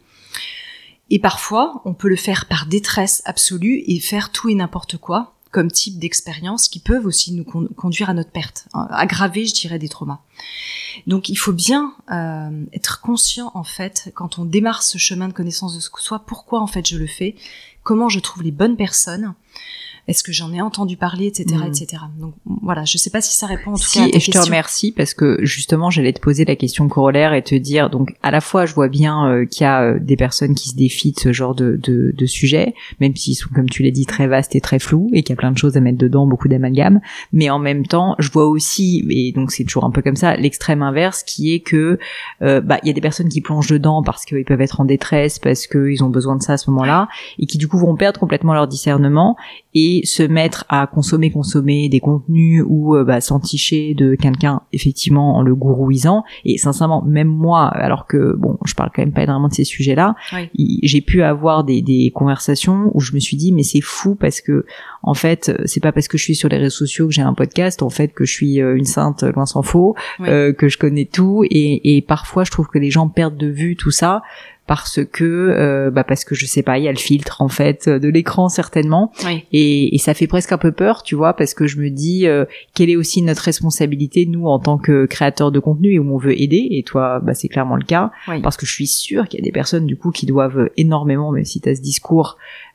Et parfois, on peut le faire par détresse absolue et faire tout et n'importe quoi comme type d'expériences qui peuvent aussi nous con- conduire à notre perte, hein, aggraver, je dirais, des traumas. Donc, il faut bien euh, être conscient, en fait, quand on démarre ce chemin de connaissance de soi, pourquoi, en fait, je le fais, comment je trouve les bonnes personnes, est-ce que j'en ai entendu parler, et cetera, mmh. et cetera. Donc, voilà, je sais pas si ça répond en tout si, cas à ta et je question. te remercie parce que, justement, j'allais te poser la question corollaire et te dire, donc, à la fois, je vois bien euh, qu'il y a euh, des personnes qui se défient de ce genre de, de, de sujets, même s'ils sont, comme tu l'as dit, très vastes et très flous, et qu'il y a plein de choses à mettre dedans, beaucoup d'amalgames, mais en même temps, je vois aussi, et donc c'est toujours un peu comme ça, l'extrême inverse, qui est que, euh, bah, il y a des personnes qui plongent dedans parce qu'ils peuvent être en détresse, parce qu'ils ont besoin de ça à ce moment-là, et qui, du coup, vont perdre complètement leur discernement, et se mettre à consommer consommer des contenus ou euh, bah, s'enticher de quelqu'un effectivement en le gourouisant. Et sincèrement, même moi, alors que bon, je parle quand même pas énormément de ces sujets-là, oui. y, j'ai pu avoir des, des conversations où je me suis dit mais c'est fou parce que en fait c'est pas parce que je suis sur les réseaux sociaux que j'ai un podcast en fait que je suis une sainte loin s'en faut, oui. euh, que je connais tout et, et parfois je trouve que les gens perdent de vue tout ça. Parce que, euh, bah parce que je sais pas, il y a le filtre en fait de l'écran certainement, oui. et, et ça fait presque un peu peur, tu vois, parce que je me dis euh, quelle est aussi notre responsabilité nous en tant que créateurs de contenu et où on veut aider. Et toi, bah c'est clairement le cas, oui. parce que je suis sûre qu'il y a des personnes du coup qui doivent énormément, même si t'as ce discours,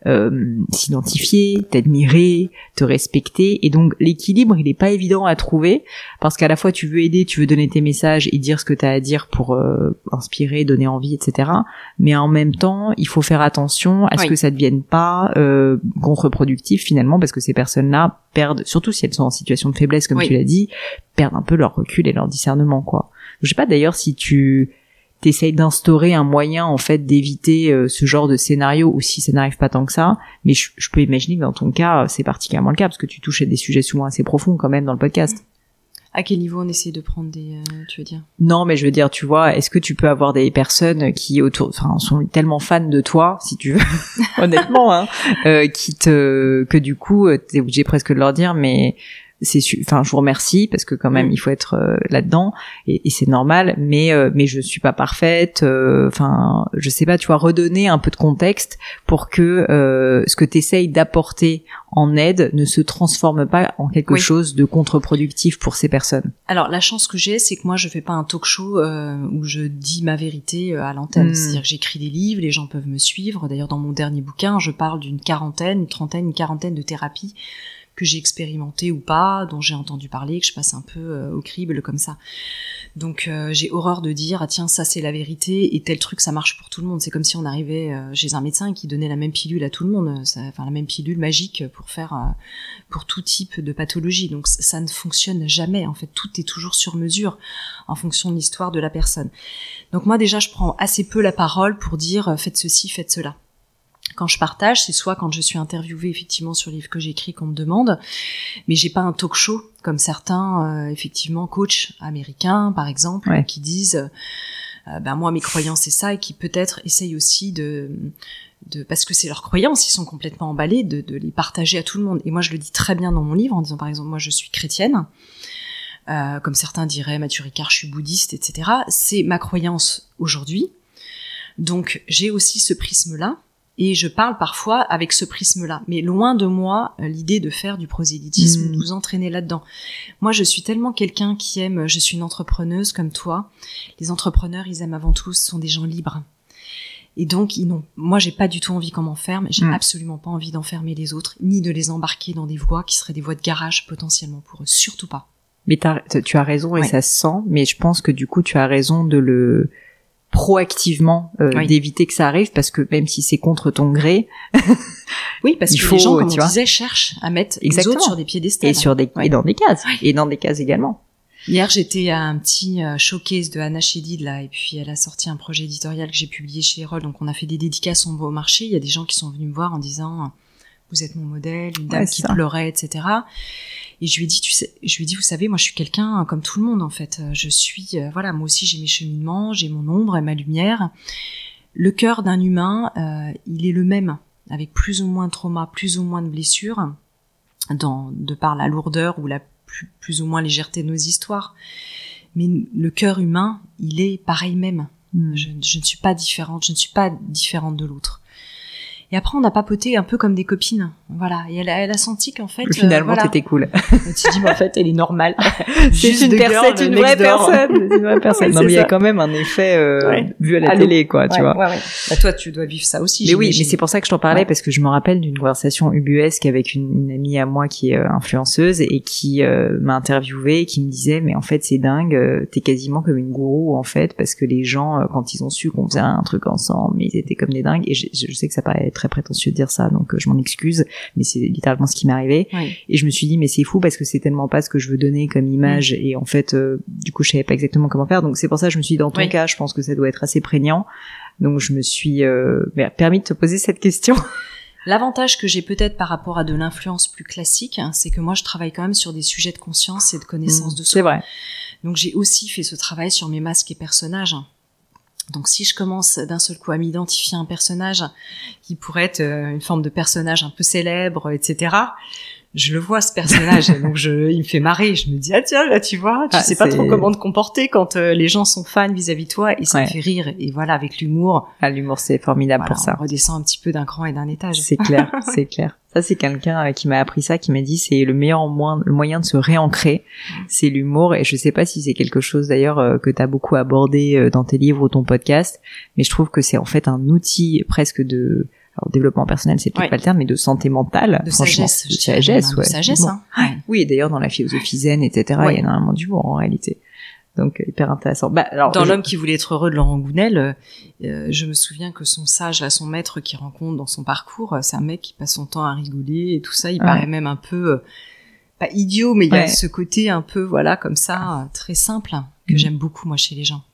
euh, s'identifier, t'admirer, te respecter. Et donc l'équilibre, il est pas évident à trouver parce qu'à la fois tu veux aider, tu veux donner tes messages et dire ce que t'as à dire pour euh, inspirer, donner envie, et cetera. Mais en même temps, il faut faire attention à ce oui. que ça devienne pas euh, contre-productif finalement, parce que ces personnes-là perdent, surtout si elles sont en situation de faiblesse comme oui. tu l'as dit, perdent un peu leur recul et leur discernement, quoi. Je sais pas d'ailleurs si tu t'essayes d'instaurer un moyen en fait d'éviter euh, ce genre de scénario, ou si ça n'arrive pas tant que ça, mais je, je peux imaginer que dans ton cas c'est particulièrement le cas parce que tu touches à des sujets souvent assez profonds quand même dans le podcast. À quel niveau on essaie de prendre des, euh, tu veux dire? Non, mais je veux dire, tu vois, est-ce que tu peux avoir des personnes qui autour, enfin, sont tellement fans de toi, si tu veux, honnêtement, hein, euh, qui te, que du coup, t'es obligé presque de leur dire, mais c'est, enfin, je vous remercie parce que quand même, il faut être euh, là-dedans et, et c'est normal, mais euh, mais je suis pas parfaite. Enfin, euh, je sais pas, tu vois, redonner un peu de contexte pour que euh, ce que t'essayes d'apporter en aide ne se transforme pas en quelque oui. chose de contre-productif pour ces personnes. Alors la chance que j'ai, c'est que moi je fais pas un talk-show euh, où je dis ma vérité à l'antenne. Mmh. C'est-à-dire que j'écris des livres, les gens peuvent me suivre. D'ailleurs dans mon dernier bouquin, je parle d'une quarantaine, une trentaine, une quarantaine de thérapies que j'ai expérimenté ou pas, dont j'ai entendu parler, que je passe un peu euh, au crible comme ça. Donc euh, j'ai horreur de dire ah tiens ça c'est la vérité et tel truc ça marche pour tout le monde. C'est comme si on arrivait euh, chez un médecin qui donnait la même pilule à tout le monde, ça, enfin la même pilule magique pour faire euh, pour tout type de pathologie. Donc ça, ça ne fonctionne jamais en fait. Tout est toujours sur mesure en fonction de l'histoire de la personne. Donc moi déjà je prends assez peu la parole pour dire euh, faites ceci, faites cela. Quand je partage, c'est soit quand je suis interviewée effectivement sur le livre que j'écris qu'on me demande, mais j'ai pas un talk show comme certains euh, effectivement coachs américains par exemple ouais. qui disent euh, ben moi mes croyances c'est ça et qui peut-être essayent aussi de de parce que c'est leurs croyances, ils sont complètement emballés de de les partager à tout le monde. Et moi je le dis très bien dans mon livre en disant par exemple moi je suis chrétienne. Euh, comme certains diraient Mathieu Ricard, je suis bouddhiste, et cetera. C'est ma croyance aujourd'hui. Donc j'ai aussi ce prisme-là. Et je parle parfois avec ce prisme-là. Mais loin de moi, l'idée de faire du prosélytisme, mmh. de vous entraîner là-dedans. Moi, je suis tellement quelqu'un qui aime, je suis une entrepreneuse comme toi. Les entrepreneurs, ils aiment avant tout, ce sont des gens libres. Et donc, ils n'ont, moi, j'ai pas du tout envie qu'on m'enferme. J'ai mmh. absolument pas envie d'enfermer les autres, ni de les embarquer dans des voies qui seraient des voies de garage potentiellement pour eux. Surtout pas. Mais t'as, tu as raison et ouais. ça se sent. Mais je pense que du coup, tu as raison de le proactivement euh, oui. d'éviter que ça arrive parce que même si c'est contre ton gré oui parce il que faut, les gens comme tu on vois, disait cherchent à mettre exactement. les autres sur des piédestals et sur des ouais. et dans des cases oui. et dans des cases également. Hier j'étais à un petit euh, showcase de Anna Chédid là et puis elle a sorti un projet éditorial que j'ai publié chez Erol, donc on a fait des dédicaces, on va au marché, il y a des gens qui sont venus me voir en disant vous êtes mon modèle, une dame ouais, qui ça. pleurait, et cetera. Et je lui ai dit, tu sais, je lui ai dit, vous savez, moi je suis quelqu'un comme tout le monde en fait. Je suis, euh, voilà, moi aussi j'ai mes cheminements, j'ai mon ombre et ma lumière. Le cœur d'un humain, euh, il est le même, avec plus ou moins de trauma, plus ou moins de blessures, dans, de par la lourdeur ou la plus, plus ou moins légèreté de nos histoires. Mais le cœur humain, il est pareil même. Mmh. Je, je ne suis pas différente, je ne suis pas différente de l'autre. Et après, on a papoté un peu comme des copines, voilà. Et elle a, elle a senti qu'en fait, finalement, euh, voilà. t'étais cool. Elle s'est dit, mais en fait, elle est normale. c'est une, personne, une vraie personne, c'est une vraie personne. Non, mais il y a quand même un effet euh, ouais. vu à la Allô. télé, quoi, tu ouais, vois. Ouais, ouais. Bah, toi, tu dois vivre ça aussi. Mais j'imagine. Oui, mais c'est pour ça que je t'en parlais ouais. parce que je me rappelle d'une conversation ubuesque avec une, une amie à moi qui est euh, influenceuse et qui euh, m'a interviewée et qui me disait, mais en fait, c'est dingue, euh, t'es quasiment comme une gourou en fait, parce que les gens, euh, quand ils ont su qu'on faisait un truc ensemble, mais ils étaient comme des dingues. Et je, je sais que ça paraît très prétentieux de dire ça, donc euh, je m'en excuse, mais c'est littéralement ce qui m'est arrivé. Oui. Et je me suis dit, mais c'est fou parce que c'est tellement pas ce que je veux donner comme image, oui. et en fait, euh, du coup, je savais pas exactement comment faire. Donc c'est pour ça que je me suis dit, dans ton oui. cas, je pense que ça doit être assez prégnant. Donc je me suis euh, bah, permis de te poser cette question. L'avantage que j'ai peut-être par rapport à de l'influence plus classique, hein, c'est que moi, je travaille quand même sur des sujets de conscience et de connaissance mmh, de soi. C'est vrai. Donc j'ai aussi fait ce travail sur mes masques et personnages. Donc si je commence d'un seul coup à m'identifier à un personnage qui pourrait être une forme de personnage un peu célèbre, et cetera, je le vois ce personnage, donc je, il me fait marrer. Je me dis ah tiens là tu vois, tu ah, sais c'est... pas trop comment te comporter quand euh, les gens sont fans vis-à-vis de toi et ça ouais. me fait rire. Et voilà, avec l'humour. Ah, l'humour c'est formidable voilà, pour ça. On redescend un petit peu d'un cran et d'un étage. C'est clair, c'est clair. Ça c'est quelqu'un qui m'a appris ça, qui m'a dit c'est le meilleur moyen, le moyen de se réancrer, c'est l'humour. Et je sais pas si c'est quelque chose d'ailleurs euh, que t'as beaucoup abordé euh, dans tes livres ou ton podcast, mais je trouve que c'est en fait un outil presque de alors développement personnel c'est peut-être ouais. pas le terme, mais de santé mentale, de sagesse, de sagesse, même, ouais. De sagesse, bon. hein. Ouais. Oui, et d'ailleurs dans la philosophie zen, et cetera. Ouais. Il y a énormément d'humour en réalité. Donc hyper intéressant. Bah, alors, dans je... L'homme qui voulait être heureux de Laurent Gounel, euh, je me souviens que son sage, là, son maître qu'il rencontre dans son parcours, c'est un mec qui passe son temps à rigoler et tout ça. Il ouais. paraît même un peu euh, pas idiot, mais il ouais. y a ce côté un peu voilà comme ça, très simple que mmh. j'aime beaucoup moi chez les gens.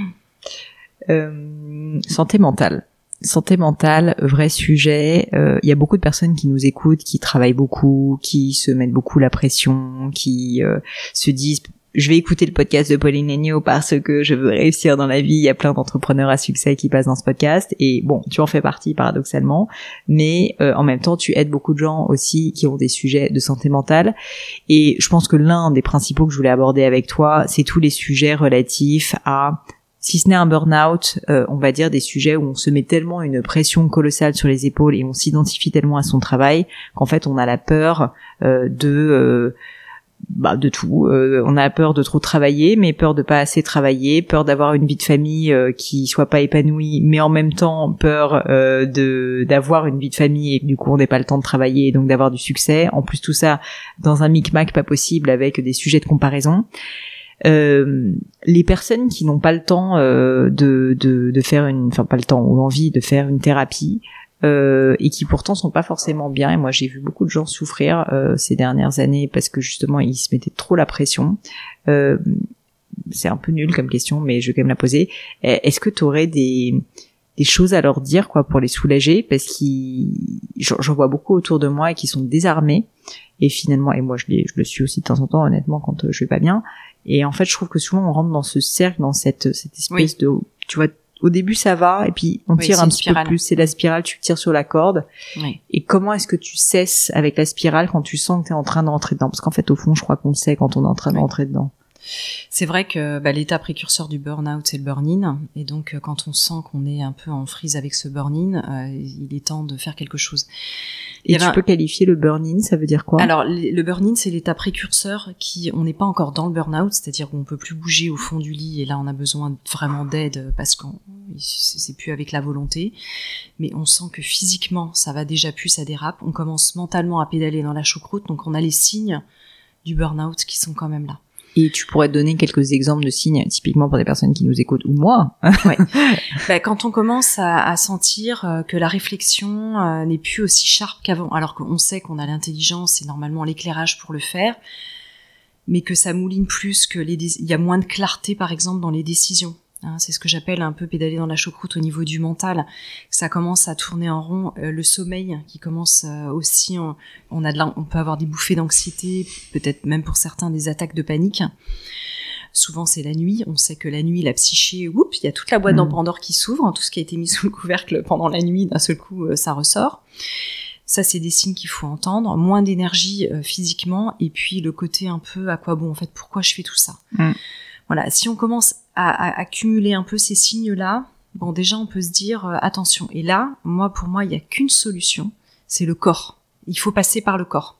Euh, santé mentale. Santé mentale, vrai sujet. Il euh, y a beaucoup de personnes qui nous écoutent, qui travaillent beaucoup, qui se mettent beaucoup la pression, qui euh, se disent je vais écouter le podcast de Pauline Léniaud parce que je veux réussir dans la vie. Il y a plein d'entrepreneurs à succès qui passent dans ce podcast. Et bon, tu en fais partie paradoxalement. Mais euh, en même temps, tu aides beaucoup de gens aussi qui ont des sujets de santé mentale. Et je pense que l'un des principaux que je voulais aborder avec toi, c'est tous les sujets relatifs à, si ce n'est un burn-out, euh, on va dire des sujets où on se met tellement une pression colossale sur les épaules et on s'identifie tellement à son travail qu'en fait, on a la peur euh, de... Euh, bah de tout, euh, on a peur de trop travailler, mais peur de pas assez travailler, peur d'avoir une vie de famille euh, qui soit pas épanouie, mais en même temps peur euh, de d'avoir une vie de famille et que du coup on n'ait pas le temps de travailler et donc d'avoir du succès. En plus tout ça dans un micmac pas possible avec des sujets de comparaison. Euh, les personnes qui n'ont pas le temps euh, de de de faire une, enfin pas le temps ou l'envie de faire une thérapie. Euh, et qui pourtant sont pas forcément bien, et moi j'ai vu beaucoup de gens souffrir euh, ces dernières années parce que justement ils se mettaient trop la pression. Euh, c'est un peu nul comme question, mais je vais quand même la poser. Est-ce que tu aurais des des choses à leur dire quoi pour les soulager, parce qu'ils j'en vois beaucoup autour de moi et qui sont désarmés, et finalement, et moi je, les, je le suis aussi de temps en temps honnêtement quand euh, je vais pas bien, et en fait je trouve que souvent on rentre dans ce cercle, dans cette cette espèce oui. de, tu vois, au début ça va et puis on tire oui, un petit spirale. peu plus, c'est la spirale, tu tires sur la corde. Oui. Et comment est-ce que tu cesses avec la spirale quand tu sens que tu es en train de rentrer dedans, parce qu'en fait au fond je crois qu'on le sait quand on est en train de oui. rentrer dedans. C'est vrai que bah, l'état précurseur du burn-out, c'est le burn-in, et donc euh, quand on sent qu'on est un peu en frise avec ce burn-in, euh, il est temps de faire quelque chose. Et, et tu ben, peux qualifier le burn-in, ça veut dire quoi? Alors le burn-in, c'est l'état précurseur qui, on n'est pas encore dans le burn-out, c'est-à-dire qu'on peut plus bouger au fond du lit, et là on a besoin vraiment d'aide parce qu'on c'est plus avec la volonté, mais on sent que physiquement ça va déjà plus, ça dérape, on commence mentalement à pédaler dans la choucroute, donc on a les signes du burn-out qui sont quand même là. Et tu pourrais donner quelques exemples de signes, typiquement pour des personnes qui nous écoutent, ou moi. Ouais. Bah, quand on commence à, à sentir que la réflexion euh, n'est plus aussi sharp qu'avant, alors qu'on sait qu'on a l'intelligence et normalement l'éclairage pour le faire, mais que ça mouline plus, que les dé- il y a moins de clarté, par exemple, dans les décisions. Hein, c'est ce que j'appelle un peu pédaler dans la choucroute au niveau du mental. Ça commence à tourner en rond, euh, le sommeil qui commence euh, aussi. On, on a de la, on peut avoir des bouffées d'anxiété, peut-être même pour certains des attaques de panique. Souvent c'est la nuit. On sait que la nuit, la psyché, oups, il y a toute la boîte mmh. dans Pandore qui s'ouvre. Hein, tout ce qui a été mis sous le couvercle pendant la nuit, d'un seul coup, euh, ça ressort. Ça, c'est des signes qu'il faut entendre. Moins d'énergie euh, physiquement, et puis le côté un peu à quoi bon, en fait, pourquoi je fais tout ça. Mmh. Voilà, si on commence à, à accumuler un peu ces signes-là, bon, déjà, on peut se dire, euh, attention. Et là, moi, pour moi, il n'y a qu'une solution, c'est le corps. Il faut passer par le corps.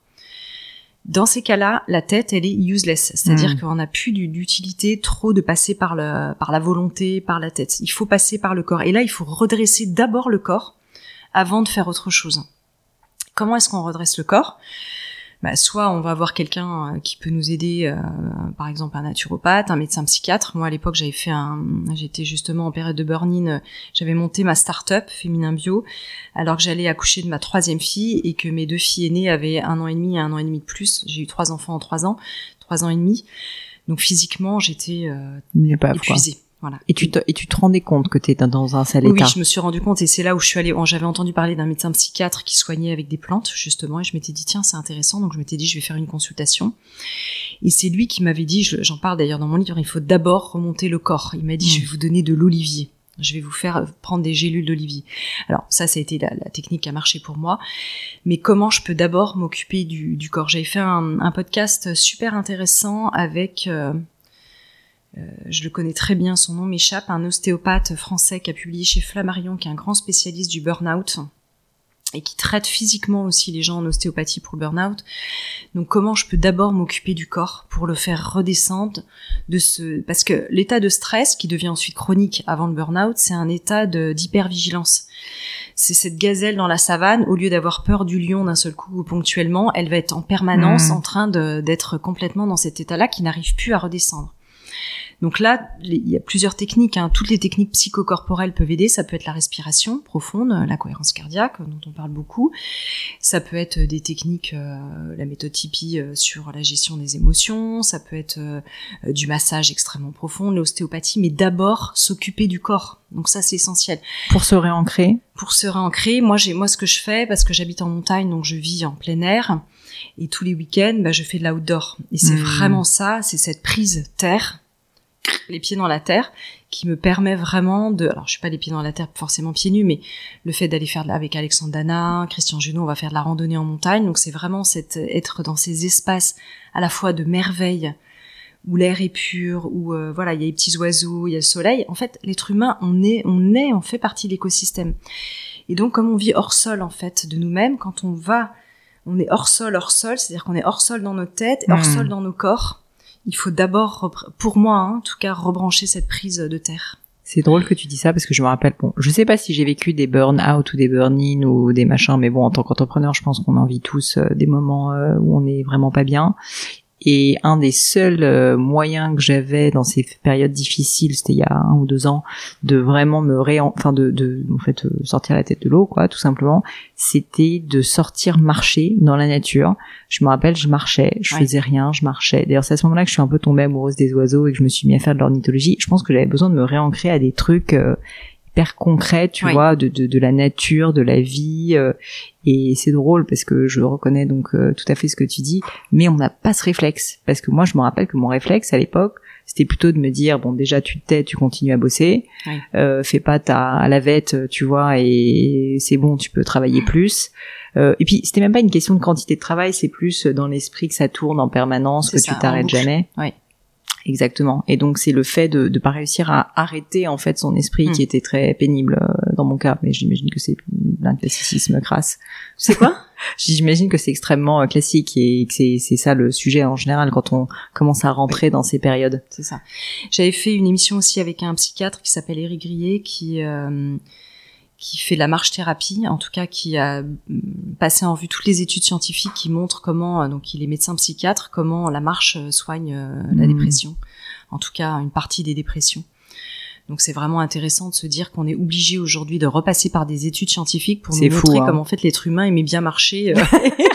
Dans ces cas-là, la tête, elle est useless. C'est-à-dire mmh. qu'on n'a plus d'utilité trop de passer par, le, par la volonté, par la tête. Il faut passer par le corps. Et là, il faut redresser d'abord le corps avant de faire autre chose. Comment est-ce qu'on redresse le corps ? Bah, soit on va avoir quelqu'un euh, qui peut nous aider, euh, par exemple un naturopathe, un médecin psychiatre. Moi à l'époque j'avais fait un, j'étais justement en période de burn-in, euh, j'avais monté ma start-up Féminin Bio, alors que j'allais accoucher de ma troisième fille et que mes deux filles aînées avaient un an et demi et un an et demi de plus. J'ai eu trois enfants en trois ans, trois ans et demi. Donc physiquement j'étais euh, pas, épuisée. Quoi. Voilà. Et tu te, et tu te rendais compte que tu étais dans un sale état? Oui, je me suis rendu compte, et c'est là où je suis allée. J'avais entendu parler d'un médecin psychiatre qui soignait avec des plantes, justement, et je m'étais dit, tiens, c'est intéressant, donc je m'étais dit, je vais faire une consultation. Et c'est lui qui m'avait dit, j'en parle d'ailleurs dans mon livre, il faut d'abord remonter le corps. Il m'a dit, mmh. je vais vous donner de l'olivier. Je vais vous faire prendre des gélules d'olivier. Alors ça, ça a été la, la technique qui a marché pour moi. Mais comment je peux d'abord m'occuper du, du corps? J'avais fait un, un podcast super intéressant avec... Euh, Euh, je le connais très bien, son nom m'échappe, un ostéopathe français qui a publié chez Flammarion, qui est un grand spécialiste du burn-out, et qui traite physiquement aussi les gens en ostéopathie pour le burn-out. Donc comment je peux d'abord m'occuper du corps pour le faire redescendre de ce, parce que l'état de stress qui devient ensuite chronique avant le burn-out, c'est un état de d'hypervigilance. C'est cette gazelle dans la savane, au lieu d'avoir peur du lion d'un seul coup ou ponctuellement, elle va être en permanence mmh. en train de d'être complètement dans cet état-là qui n'arrive plus à redescendre. Donc là, il y a plusieurs techniques, hein. Toutes les techniques psychocorporelles peuvent aider. Ça peut être la respiration profonde, la cohérence cardiaque, dont on parle beaucoup. Ça peut être des techniques, euh, la méthode Tipeee euh, sur la gestion des émotions. Ça peut être euh, du massage extrêmement profond, l'ostéopathie, mais d'abord s'occuper du corps. Donc ça, c'est essentiel. Pour se réancrer. Pour se réancrer, moi, j'ai, moi, ce que je fais, parce que j'habite en montagne, donc je vis en plein air, et tous les week-ends, bah, je fais de l'outdoor. Et c'est mmh. vraiment ça, c'est cette prise terre, les pieds dans la terre, qui me permet vraiment de, alors je suis pas les pieds dans la terre forcément pieds nus, mais le fait d'aller faire de, avec Alexandre Dana, Christian Junot, on va faire de la randonnée en montagne, donc c'est vraiment cette, être dans ces espaces à la fois de merveille, où l'air est pur, où euh, voilà, il y a les petits oiseaux, il y a le soleil. En fait, l'être humain, on est, on est, on fait partie de l'écosystème. Et donc, comme on vit hors sol en fait de nous-mêmes, quand on va, on est hors sol, hors sol, c'est-à-dire qu'on est hors sol dans notre tête, hors mmh. sol dans nos corps. Il faut d'abord, pour moi, hein, en tout cas, rebrancher cette prise de terre. C'est drôle que tu dis ça parce que je me rappelle, bon, je sais pas si j'ai vécu des burn-out ou des burn-in ou des machins, mais bon, en tant qu'entrepreneur, je pense qu'on en vit tous euh, des moments euh, où on est vraiment pas bien. Et un des seuls euh, moyens que j'avais dans ces périodes difficiles, c'était il y a un ou deux ans, de vraiment me ré, enfin de, de, en fait, euh, sortir la tête de l'eau, quoi, tout simplement, c'était de sortir marcher dans la nature. Je me rappelle, je marchais, je ouais. faisais rien, je marchais. D'ailleurs, c'est à ce moment-là que je suis un peu tombée amoureuse des oiseaux et que je me suis mis à faire de l'ornithologie. Je pense que j'avais besoin de me réancrer à des trucs euh, hyper concrets, tu oui. vois, de, de, de la nature, de la vie. Euh, et c'est drôle parce que je reconnais donc euh, tout à fait ce que tu dis, mais on n'a pas ce réflexe. Parce que moi, je me rappelle que mon réflexe à l'époque, c'était plutôt de me dire, bon, déjà, tu te tais, tu continues à bosser, oui. euh, fais pas ta lavette, tu vois, et c'est bon, tu peux travailler plus. Euh, et puis, c'était même pas une question de quantité de travail, c'est plus dans l'esprit que ça tourne en permanence, c'est que ça, tu t'arrêtes jamais. Oui. Exactement. Et donc c'est le fait de de pas réussir à arrêter en fait son esprit mmh. qui était très pénible euh, dans mon cas, mais j'imagine que c'est un classicisme crasse. C'est quoi? J'imagine que c'est extrêmement euh, classique et que c'est c'est ça le sujet en général quand on commence à rentrer oui. dans ces périodes. C'est ça. J'avais fait une émission aussi avec un psychiatre qui s'appelle Éric Grillet qui euh, qui fait de la marche-thérapie, en tout cas qui a passé en vue toutes les études scientifiques qui montrent comment, donc il est médecin psychiatre, comment la marche soigne mmh. la dépression, en tout cas une partie des dépressions. Donc c'est vraiment intéressant de se dire qu'on est obligé aujourd'hui de repasser par des études scientifiques pour c'est nous fou, montrer hein. comment en fait l'être humain aimait bien marcher. Euh...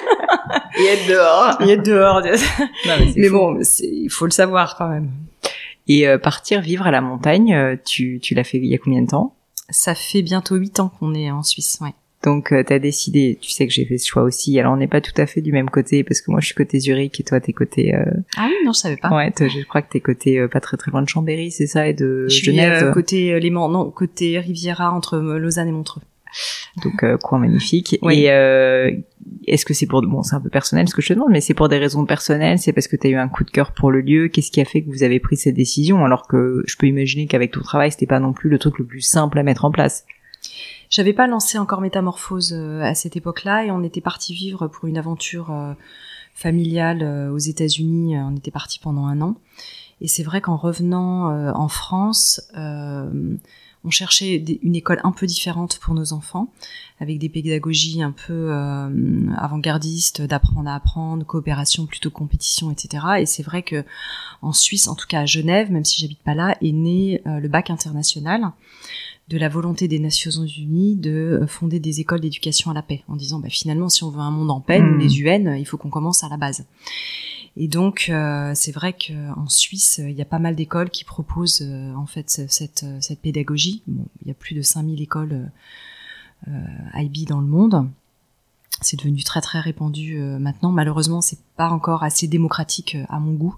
et être dehors. Et être dehors. Non, mais mais bon, c'est, il faut le savoir quand même. Et euh, partir vivre à la montagne, euh, tu, tu l'as fait il y a combien de temps ? Ça fait bientôt huit ans qu'on est en Suisse, ouais. Donc euh, t'as décidé, tu sais que j'ai fait ce choix aussi, alors on n'est pas tout à fait du même côté, parce que moi je suis côté Zurich et toi t'es côté... Euh... Ah oui, non, je savais pas. Ouais, je crois que t'es côté euh, pas très très loin de Chambéry, c'est ça, et de je Genève. Je suis euh, côté euh, Léman, non, côté Riviera, entre Lausanne et Montreux. Donc euh, coin magnifique. Oui. Et euh, est-ce que c'est pour... Bon, c'est un peu personnel ce que je te demande, mais c'est pour des raisons personnelles, c'est parce que t'as eu un coup de cœur pour le lieu, qu'est-ce qui a fait que vous avez pris cette décision, alors que je peux imaginer qu'avec ton travail, c'était pas non plus le truc le plus simple à mettre en place. J'avais pas lancé encore Métamorphose euh, à cette époque-là et on était parti vivre pour une aventure euh, familiale euh, aux États-Unis. On était parti pendant un an et c'est vrai qu'en revenant euh, en France, euh, on cherchait des, une école un peu différente pour nos enfants, avec des pédagogies un peu euh, avant-gardistes, d'apprendre à apprendre, coopération plutôt que compétition, et cetera. Et c'est vrai que en Suisse, en tout cas à Genève, même si j'habite pas là, est né euh, le bac international, de la volonté des Nations Unies de fonder des écoles d'éducation à la paix, en disant bah, finalement si on veut un monde en paix, mmh. nous les U N, il faut qu'on commence à la base. Et donc euh, c'est vrai qu'en Suisse, il y a pas mal d'écoles qui proposent euh, en fait cette, cette pédagogie. Bon, il y a plus de cinq mille écoles euh, I B dans le monde. C'est devenu très très répandu euh, maintenant. Malheureusement, c'est pas encore assez démocratique euh, à mon goût.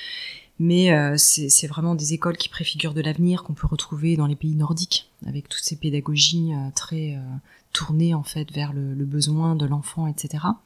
Mais euh, c'est, c'est vraiment des écoles qui préfigurent de l'avenir qu'on peut retrouver dans les pays nordiques, avec toutes ces pédagogies euh, très euh, tournées en fait vers le, le besoin de l'enfant, et cetera.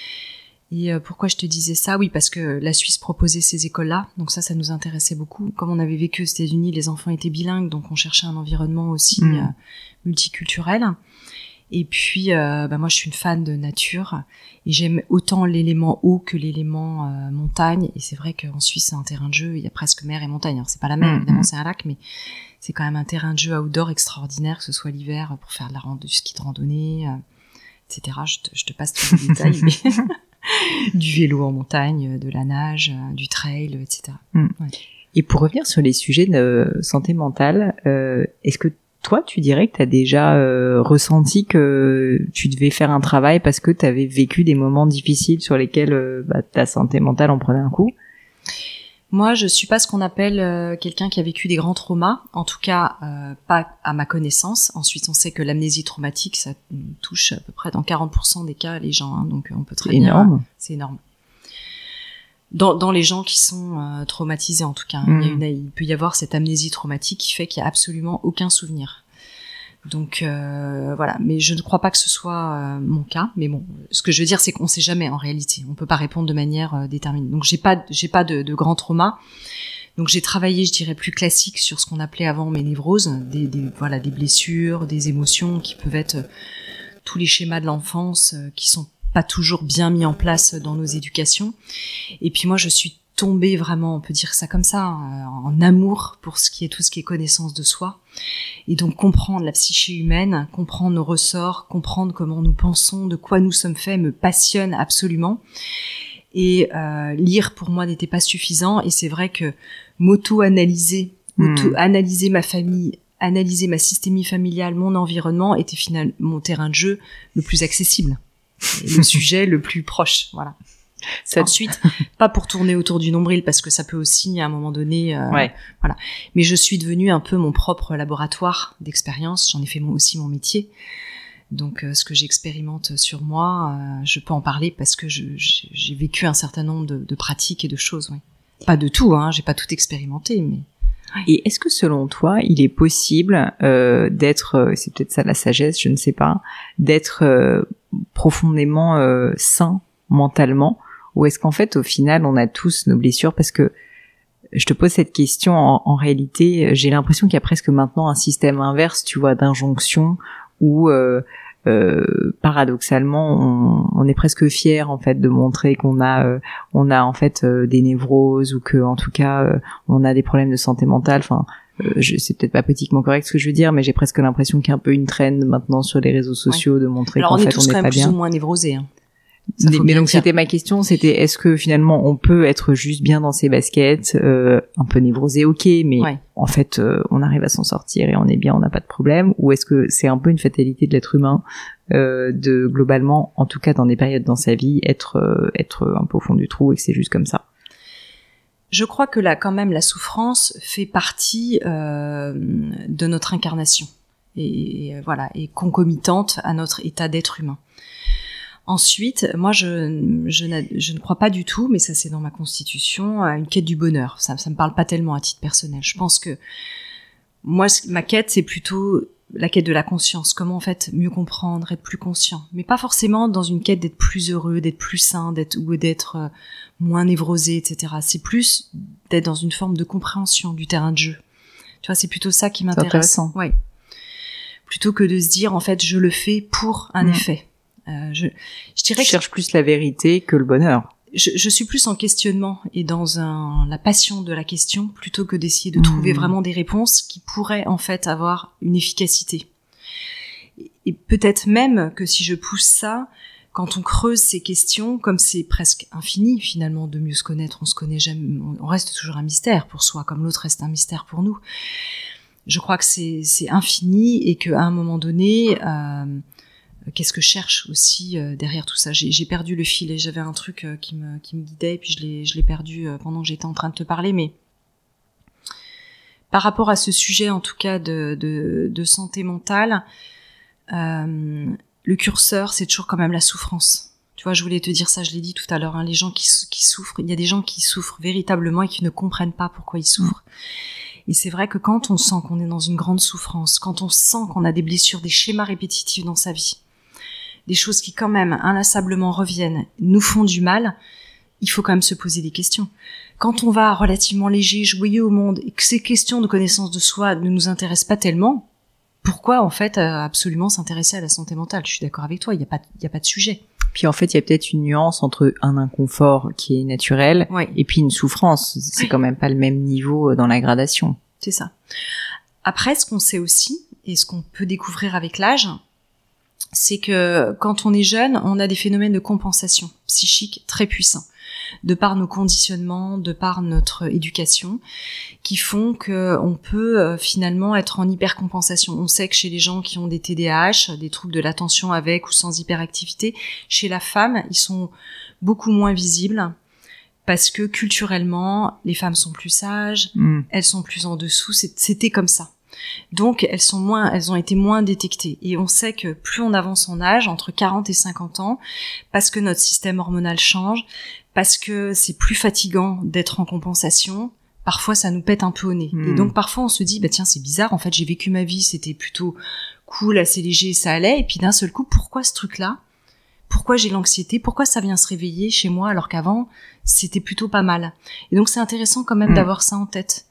Et euh, pourquoi je te disais ça ? Oui, parce que la Suisse proposait ces écoles-là, donc ça, ça nous intéressait beaucoup. Comme on avait vécu aux États-Unis, les enfants étaient bilingues, donc on cherchait un environnement aussi mmh. euh, multiculturel. Et puis, euh, bah moi, je suis une fan de nature et j'aime autant l'élément eau que l'élément euh, montagne. Et c'est vrai qu'en Suisse, c'est un terrain de jeu. Il y a presque mer et montagne. Alors, c'est pas la mer, mmh. évidemment, c'est un lac, mais c'est quand même un terrain de jeu outdoor extraordinaire, que ce soit l'hiver pour faire de la rand- du ski de randonnée, euh, et cetera. Je te, je te passe tous les détails, mais du vélo en montagne, de la nage, du trail, et cetera. Mmh. Ouais. Et pour revenir sur les sujets de santé mentale, euh, est-ce que toi, tu dirais que tu as déjà euh, ressenti que tu devais faire un travail parce que tu avais vécu des moments difficiles sur lesquels euh, bah, ta santé mentale en prenait un coup? Moi, je suis pas ce qu'on appelle euh, quelqu'un qui a vécu des grands traumas, en tout cas euh, pas à ma connaissance. Ensuite, on sait que l'amnésie traumatique, ça touche à peu près dans quarante pour cent des cas les gens, hein, donc on peut très c'est bien... Énorme. C'est énorme. Dans, dans les gens qui sont euh, traumatisés, en tout cas, mmh. il, y a une, il peut y avoir cette amnésie traumatique qui fait qu'il y a absolument aucun souvenir. Donc euh, voilà, mais je ne crois pas que ce soit euh, mon cas. Mais bon, ce que je veux dire, c'est qu'on sait jamais en réalité. On peut pas répondre de manière euh, déterminée. Donc j'ai pas, j'ai pas de, de grands traumas. Donc j'ai travaillé, je dirais, plus classique sur ce qu'on appelait avant mes névroses, des, des voilà, des blessures, des émotions qui peuvent être euh, tous les schémas de l'enfance euh, qui sont pas toujours bien mis en place dans nos éducations. Et puis moi, je suis tombée vraiment, on peut dire ça comme ça, en amour pour ce qui est tout ce qui est connaissance de soi. Et donc comprendre la psyché humaine, comprendre nos ressorts, comprendre comment nous pensons, de quoi nous sommes faits, me passionne absolument. Et euh, lire pour moi n'était pas suffisant. Et c'est vrai que m'auto-analyser, mmh. auto-analyser ma famille, analyser ma systémie familiale, mon environnement, était finalement mon terrain de jeu le plus accessible. Et le sujet le plus proche, voilà. Ça... Ensuite, pas pour tourner autour du nombril, parce que ça peut aussi, à un moment donné, euh, ouais. voilà. Mais je suis devenue un peu mon propre laboratoire d'expérience. J'en ai fait mon, aussi mon métier. Donc, euh, ce que j'expérimente sur moi, euh, je peux en parler parce que je, j'ai, j'ai vécu un certain nombre de, de pratiques et de choses. Ouais. Pas de tout, hein. J'ai pas tout expérimenté, mais. Et est-ce que selon toi, il est possible euh, d'être, euh, c'est peut-être ça la sagesse, je ne sais pas, d'être euh, profondément euh, sain mentalement, ou est-ce qu'en fait au final on a tous nos blessures? Parce que je te pose cette question, en, en réalité j'ai l'impression qu'il y a presque maintenant un système inverse, tu vois, d'injonction où euh, euh, paradoxalement on, on est presque fier en fait de montrer qu'on a euh, on a en fait euh, des névroses, ou que en tout cas euh, on a des problèmes de santé mentale. Enfin euh, je, c'est peut-être pas politiquement correct ce que je veux dire, mais j'ai presque l'impression qu'il y a un peu une trend maintenant sur les réseaux sociaux, ouais. de montrer Alors, qu'en on fait est tous on n'est quand pas même bien. plus ou moins névrosés, hein. Mais, mais donc c'était ma question, c'était est-ce que finalement on peut être juste bien dans ses baskets, euh, un peu névrosé, ok, mais ouais. en fait euh, on arrive à s'en sortir et on est bien, on n'a pas de problème, ou est-ce que c'est un peu une fatalité de l'être humain euh, de globalement, en tout cas dans des périodes dans sa vie, être euh, être un peu au fond du trou et que c'est juste comme ça? Je crois que là quand même la souffrance fait partie euh, de notre incarnation et, et voilà, et concomitante à notre état d'être humain. Ensuite, moi, je, je, je ne crois pas du tout, mais ça c'est dans ma constitution, à une quête du bonheur. Ça, ça me parle pas tellement à titre personnel. Je pense que moi, ma quête, c'est plutôt la quête de la conscience. Comment en fait mieux comprendre, être plus conscient, mais pas forcément dans une quête d'être plus heureux, d'être plus sain, d'être ou d'être euh, moins névrosé, et cetera. C'est plus d'être dans une forme de compréhension du terrain de jeu. Tu vois, c'est plutôt ça qui m'intéresse. C'est intéressant. Ouais. Plutôt que de se dire en fait, je le fais pour un mmh. effet. Euh, je, je dirais tu que cherches plus la vérité que le bonheur. Je, je suis plus en questionnement et dans un, la passion de la question plutôt que d'essayer de mmh. trouver vraiment des réponses qui pourraient en fait avoir une efficacité. Et, et peut-être même que si je pousse ça, quand on creuse ces questions, comme c'est presque infini finalement de mieux se connaître, on se connaît jamais, on reste toujours un mystère pour soi, comme l'autre reste un mystère pour nous. Je crois que c'est, c'est infini et qu'à un moment donné, euh, qu'est-ce que je cherche aussi euh, derrière tout ça? J'ai, j'ai perdu le fil et j'avais un truc euh, qui me qui me guidait et puis je l'ai je l'ai perdu euh, pendant que j'étais en train de te parler. Mais par rapport à ce sujet, en tout cas de de, de santé mentale, euh, le curseur c'est toujours quand même la souffrance. Tu vois, je voulais te dire ça, je l'ai dit tout à l'heure. Hein, les gens qui qui souffrent, il y a des gens qui souffrent véritablement et qui ne comprennent pas pourquoi ils souffrent. Et c'est vrai que quand on sent qu'on est dans une grande souffrance, quand on sent qu'on a des blessures, des schémas répétitifs dans sa vie, des choses qui quand même inlassablement reviennent, nous font du mal, il faut quand même se poser des questions. Quand on va relativement léger, joyeux au monde, et que ces questions de connaissance de soi ne nous intéressent pas tellement, pourquoi en fait euh, absolument s'intéresser à la santé mentale? Je suis d'accord avec toi, il y a pas, il y a pas de sujet. Puis en fait, il y a peut-être une nuance entre un inconfort qui est naturel ouais. et puis une souffrance. C'est ouais. quand même pas le même niveau dans la gradation. C'est ça. Après, ce qu'on sait aussi, et ce qu'on peut découvrir avec l'âge, c'est que quand on est jeune, on a des phénomènes de compensation psychique très puissants, de par nos conditionnements, de par notre éducation, qui font que on peut euh, finalement être en hypercompensation. On sait que chez les gens qui ont des T D A H, des troubles de l'attention avec ou sans hyperactivité, chez la femme, ils sont beaucoup moins visibles parce que culturellement, les femmes sont plus sages, mmh. elles sont plus en dessous, c'était comme ça. Donc elles sont moins, elles ont été moins détectées. Et on sait que plus on avance en âge, entre quarante et cinquante ans, parce que notre système hormonal change, parce que c'est plus fatigant d'être en compensation, parfois ça nous pète un peu au nez. Mmh. Et donc parfois on se dit, bah tiens c'est bizarre, en fait j'ai vécu ma vie, c'était plutôt cool, assez léger, ça allait, et puis d'un seul coup, pourquoi ce truc-là ? Pourquoi j'ai l'anxiété ? Pourquoi ça vient se réveiller chez moi alors qu'avant c'était plutôt pas mal ? Et donc c'est intéressant quand même mmh. d'avoir ça en tête.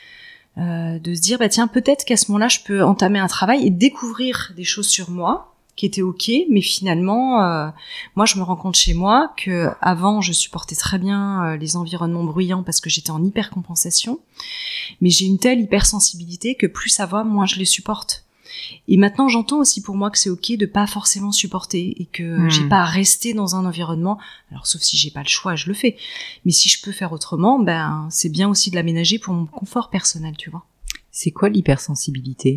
Euh, de se dire bah tiens peut-être qu'à ce moment-là je peux entamer un travail et découvrir des choses sur moi qui étaient ok, mais finalement euh, moi je me rends compte chez moi que avant je supportais très bien euh, les environnements bruyants parce que j'étais en hypercompensation, mais j'ai une telle hypersensibilité que plus ça va, moins je les supporte. Et maintenant j'entends aussi pour moi que c'est ok de pas forcément supporter et que mmh. j'ai pas à rester dans un environnement, alors sauf si j'ai pas le choix je le fais, mais si je peux faire autrement, ben c'est bien aussi de l'aménager pour mon confort personnel, tu vois. C'est quoi l'hypersensibilité ?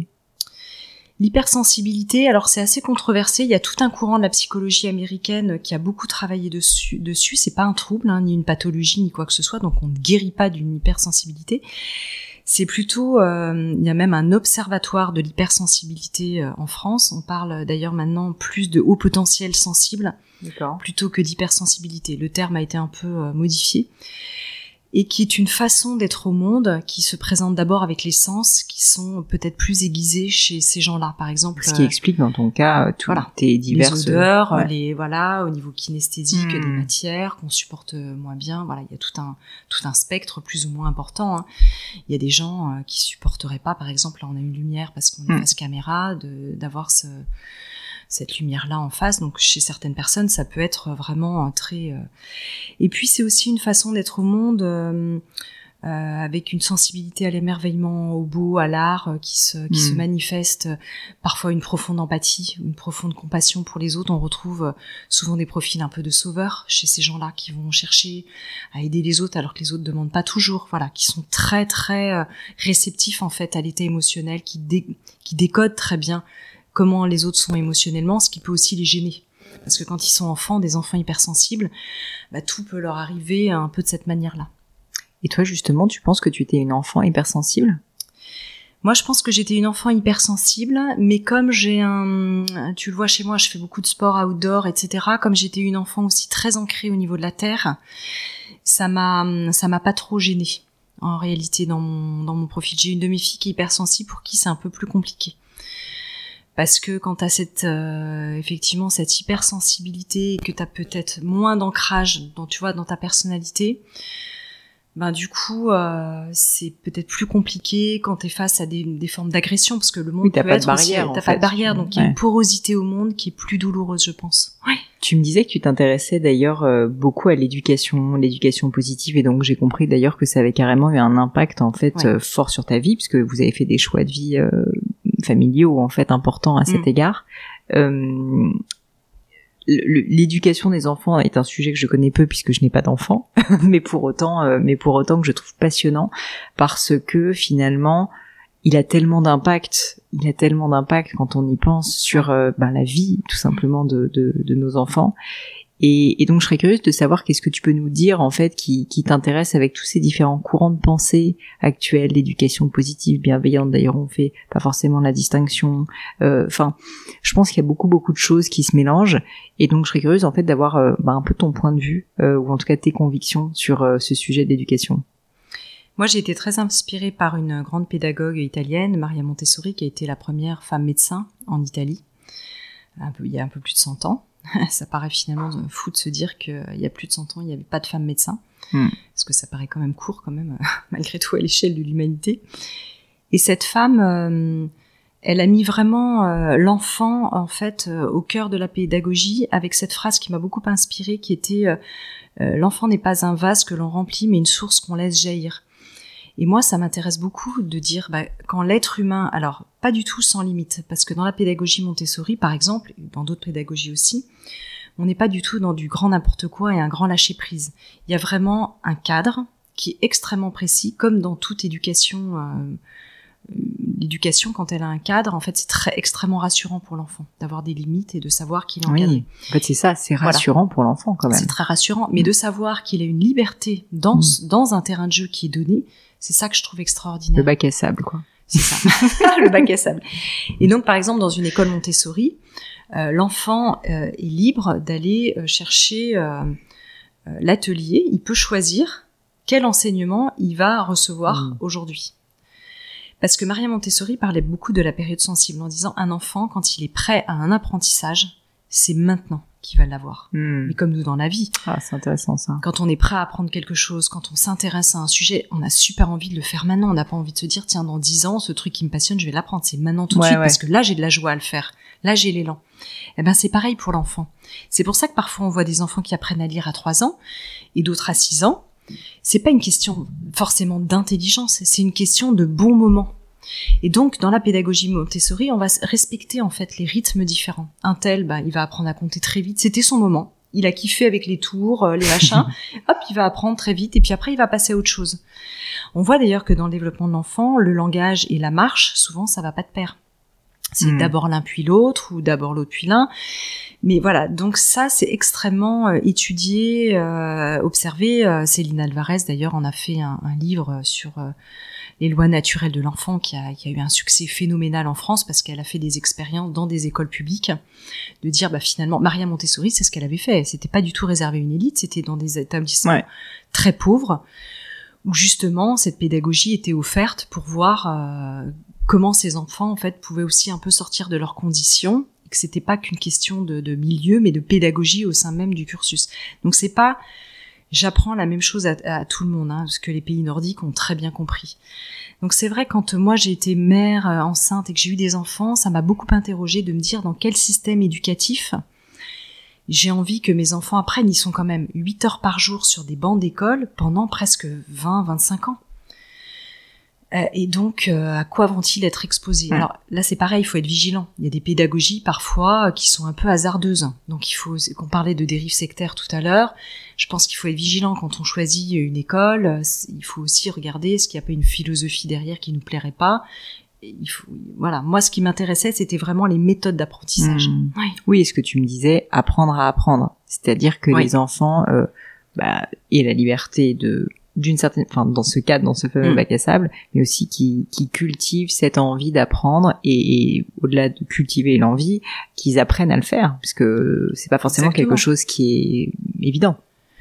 L'hypersensibilité, alors c'est assez controversé, il y a tout un courant de la psychologie américaine qui a beaucoup travaillé dessus, dessus. C'est pas un trouble, hein, ni une pathologie, ni quoi que ce soit, donc on ne guérit pas d'une hypersensibilité. C'est plutôt, euh, il y a même un observatoire de l'hypersensibilité euh, en France. On parle d'ailleurs maintenant plus de haut potentiel sensible D'accord. plutôt que d'hypersensibilité. Le terme a été un peu euh, modifié. Et qui est une façon d'être au monde qui se présente d'abord avec les sens qui sont peut-être plus aiguisés chez ces gens-là, par exemple. Ce qui euh, explique dans ton cas tout voilà, tes diverses... Les odeurs, ouais. les voilà, au niveau kinesthésique, mmh. des matières qu'on supporte moins bien. Voilà, il y a tout un tout un spectre plus ou moins important. Hein. Il y a des gens euh, qui supporteraient pas, par exemple, là on a une lumière parce qu'on est mmh. face caméra, de d'avoir ce cette lumière-là en face. Donc, chez certaines personnes, ça peut être vraiment très... Euh... Et puis, c'est aussi une façon d'être au monde euh, euh, avec une sensibilité à l'émerveillement, au beau, à l'art, euh, qui se qui mmh. se manifeste. Euh, parfois, une profonde empathie, une profonde compassion pour les autres. On retrouve euh, souvent des profils un peu de sauveurs chez ces gens-là qui vont chercher à aider les autres alors que les autres demandent pas toujours. Voilà, qui sont très, très euh, réceptifs, en fait, à l'état émotionnel, qui, dé... qui décodent très bien comment les autres sont émotionnellement, ce qui peut aussi les gêner. Parce que quand ils sont enfants, des enfants hypersensibles, bah, tout peut leur arriver un peu de cette manière-là. Et toi, justement, tu penses que tu étais une enfant hypersensible ? Moi, je pense que j'étais une enfant hypersensible, mais comme j'ai un... Tu le vois chez moi, je fais beaucoup de sport outdoor, et cetera. Comme j'étais une enfant aussi très ancrée au niveau de la terre, ça m'a, ça m'a pas trop gênée, en réalité, dans mon, dans mon profil. J'ai une de mes filles qui est hypersensible, pour qui c'est un peu plus compliqué. Parce que quand t'as cette euh, effectivement cette hypersensibilité et que t'as peut-être moins d'ancrage dans tu vois dans ta personnalité, ben du coup euh, c'est peut-être plus compliqué quand t'es face à des, des formes d'agression parce que le monde oui, t'as peut pas être de barrière, aussi, t'as en pas fait. de barrière donc il ouais. y a une porosité au monde qui est plus douloureuse, je pense. Ouais. Tu me disais que tu t'intéressais d'ailleurs euh, beaucoup à l'éducation, l'éducation positive, et donc j'ai compris d'ailleurs que ça avait carrément eu un impact en fait ouais. euh, fort sur ta vie, puisque vous avez fait des choix de vie euh, familiaux en fait importants à cet mmh. égard. Euh, l'éducation des enfants est un sujet que je connais peu puisque je n'ai pas d'enfants, mais pour autant, euh, mais pour autant que je trouve passionnant parce que finalement il a tellement d'impact, il a tellement d'impact quand on y pense sur euh, ben, la vie tout simplement de, de, de nos enfants. Et, et donc je serais curieuse de savoir qu'est-ce que tu peux nous dire en fait qui, qui t'intéresse avec tous ces différents courants de pensée actuels, l'éducation positive, bienveillante. D'ailleurs on fait pas forcément la distinction. Enfin, euh, je pense qu'il y a beaucoup beaucoup de choses qui se mélangent. Et donc je serais curieuse en fait d'avoir euh, bah, un peu ton point de vue euh, ou en tout cas tes convictions sur euh, ce sujet de l'éducation. Moi, j'ai été très inspirée par une grande pédagogue italienne, Maria Montessori, qui a été la première femme médecin en Italie, un peu, il y a un peu plus de cent ans. Ça paraît finalement fou de se dire qu'il y a plus de cent ans, il n'y avait pas de femme médecin, mmh. parce que ça paraît quand même court, quand même, malgré tout, à l'échelle de l'humanité. Et cette femme, euh, elle a mis vraiment euh, l'enfant en fait euh, au cœur de la pédagogie avec cette phrase qui m'a beaucoup inspirée, qui était euh, euh, l'enfant n'est pas un vase que l'on remplit, mais une source qu'on laisse jaillir. Et moi, ça m'intéresse beaucoup de dire bah, quand l'être humain, alors pas du tout sans limite, parce que dans la pédagogie Montessori, par exemple, et dans d'autres pédagogies aussi, on n'est pas du tout dans du grand n'importe quoi et un grand lâcher prise. Il y a vraiment un cadre qui est extrêmement précis, comme dans toute éducation. Euh, l'éducation, quand elle a un cadre, en fait, c'est très extrêmement rassurant pour l'enfant d'avoir des limites et de savoir qu'il est encadré. Oui, en fait, c'est ça, c'est rassurant voilà. pour l'enfant quand même. C'est très rassurant, mais mmh. de savoir qu'il a une liberté dans mmh. dans un terrain de jeu qui est donné, c'est ça que je trouve extraordinaire. Le bac à sable, quoi. C'est ça, le bac à sable. Et donc, par exemple, dans une école Montessori, euh, l'enfant euh, est libre d'aller euh, chercher euh, euh, l'atelier. Il peut choisir quel enseignement il va recevoir mmh. aujourd'hui. Parce que Maria Montessori parlait beaucoup de la période sensible en disant un enfant, quand il est prêt à un apprentissage, c'est maintenant qu'il va l'avoir. Mmh. Mais comme nous dans la vie. Ah, c'est intéressant ça. Quand on est prêt à apprendre quelque chose, quand on s'intéresse à un sujet, on a super envie de le faire maintenant. On n'a pas envie de se dire, tiens, dans dix ans, ce truc qui me passionne, je vais l'apprendre. C'est maintenant tout de ouais, suite ouais. parce que là, j'ai de la joie à le faire. Là, j'ai l'élan. Eh ben, c'est pareil pour l'enfant. C'est pour ça que parfois, on voit des enfants qui apprennent à lire à trois ans et d'autres à six ans. C'est pas une question forcément d'intelligence, c'est une question de bon moment. Et donc, dans la pédagogie Montessori, on va respecter en fait les rythmes différents. Un tel, bah, il va apprendre à compter très vite. C'était son moment. Il a kiffé avec les tours, euh, les machins. Hop, il va apprendre très vite. Et puis après, il va passer à autre chose. On voit d'ailleurs que dans le développement de l'enfant, le langage et la marche, souvent, ça va pas de pair. C'est mmh. d'abord l'un puis l'autre, ou d'abord l'autre puis l'un. Mais voilà, donc ça, c'est extrêmement euh, étudié, euh, observé. Euh, Céline Alvarez, d'ailleurs, en a fait un, un livre sur euh, les lois naturelles de l'enfant qui a, qui a eu un succès phénoménal en France parce qu'elle a fait des expériences dans des écoles publiques de dire, bah finalement, Maria Montessori, c'est ce qu'elle avait fait. C'était pas du tout réservé à une élite, c'était dans des établissements ouais. très pauvres où justement cette pédagogie était offerte pour voir euh, comment ces enfants en fait pouvaient aussi un peu sortir de leurs conditions. Que c'était pas qu'une question de, de milieu, mais de pédagogie au sein même du cursus. Donc c'est pas, j'apprends la même chose à, à tout le monde, hein, ce que les pays nordiques ont très bien compris. Donc c'est vrai, quand moi j'ai été mère euh, enceinte et que j'ai eu des enfants, ça m'a beaucoup interrogée de me dire dans quel système éducatif j'ai envie que mes enfants apprennent. Ils sont quand même huit heures par jour sur des bancs d'école pendant presque vingt à vingt-cinq ans. Euh, et donc, euh, à quoi vont-ils être exposés ? mmh. Alors là, c'est pareil, il faut être vigilant. Il y a des pédagogies parfois euh, qui sont un peu hasardeuses. Donc, il faut, qu'on parlait de dérives sectaires tout à l'heure, je pense qu'il faut être vigilant quand on choisit une école. Il faut aussi regarder est-ce qu'il n'y a pas une philosophie derrière qui nous plairait pas. Et il faut, voilà. Moi, ce qui m'intéressait, c'était vraiment les méthodes d'apprentissage. Mmh. Oui. oui, est-ce que tu me disais apprendre à apprendre, c'est-à-dire que oui. les enfants euh, bah, aient la liberté de d'une certaine, enfin dans ce cadre, dans ce fameux mmh. bac à sable, mais aussi qui qui cultivent cette envie d'apprendre et, et au-delà de cultiver l'envie, qu'ils apprennent à le faire, parce que c'est pas forcément Exactement. quelque chose qui est évident.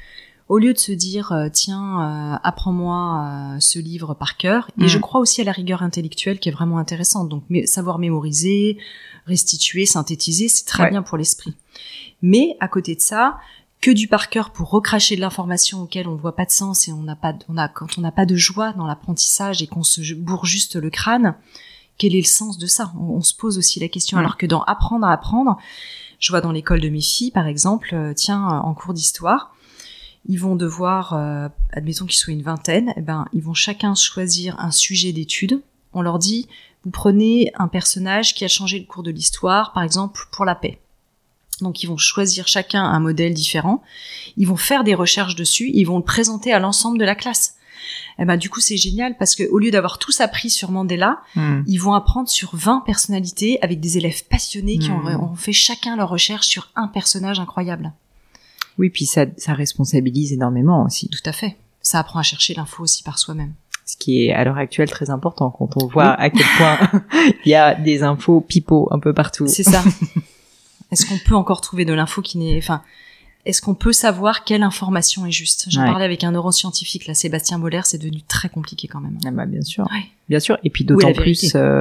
Au lieu de se dire euh, tiens, euh, apprends-moi euh, ce livre par cœur, mmh. et je crois aussi à la rigueur intellectuelle qui est vraiment intéressante. Donc mais, savoir mémoriser, restituer, synthétiser, c'est très ouais. bien pour l'esprit. Mais à côté de ça, que du par cœur pour recracher de l'information auquel on voit pas de sens et on n'a pas, on a, quand on n'a pas de joie dans l'apprentissage et qu'on se bourre juste le crâne, quel est le sens de ça ? on, on se pose aussi la question. Mmh. Alors que dans apprendre à apprendre, je vois dans l'école de mes filles, par exemple, euh, tiens, en cours d'histoire, ils vont devoir, euh, admettons qu'ils soient une vingtaine, eh ben, ils vont chacun choisir un sujet d'étude. On leur dit, vous prenez un personnage qui a changé le cours de l'histoire, par exemple, pour la paix. Donc ils vont choisir chacun un modèle différent, ils vont faire des recherches dessus, ils vont le présenter à l'ensemble de la classe. Et ben du coup c'est génial parce que au lieu d'avoir tous appris sur Mandela, mmh. ils vont apprendre sur vingt personnalités avec des élèves passionnés mmh. qui ont, ont fait chacun leur recherche sur un personnage incroyable. Oui, puis ça, ça responsabilise énormément aussi. Tout à fait. Ça apprend à chercher l'info aussi par soi-même. Ce qui est à l'heure actuelle très important quand on voit oui. à quel point il y a des infos pipeaux un peu partout. C'est ça. Est-ce qu'on peut encore trouver de l'info qui n'est... Enfin, est-ce qu'on peut savoir quelle information est juste ? J'en ouais. parlais avec un neuroscientifique, là, Sébastien Boller, c'est devenu très compliqué quand même. Ah bah bien sûr, ouais. bien sûr. Et puis d'autant plus euh,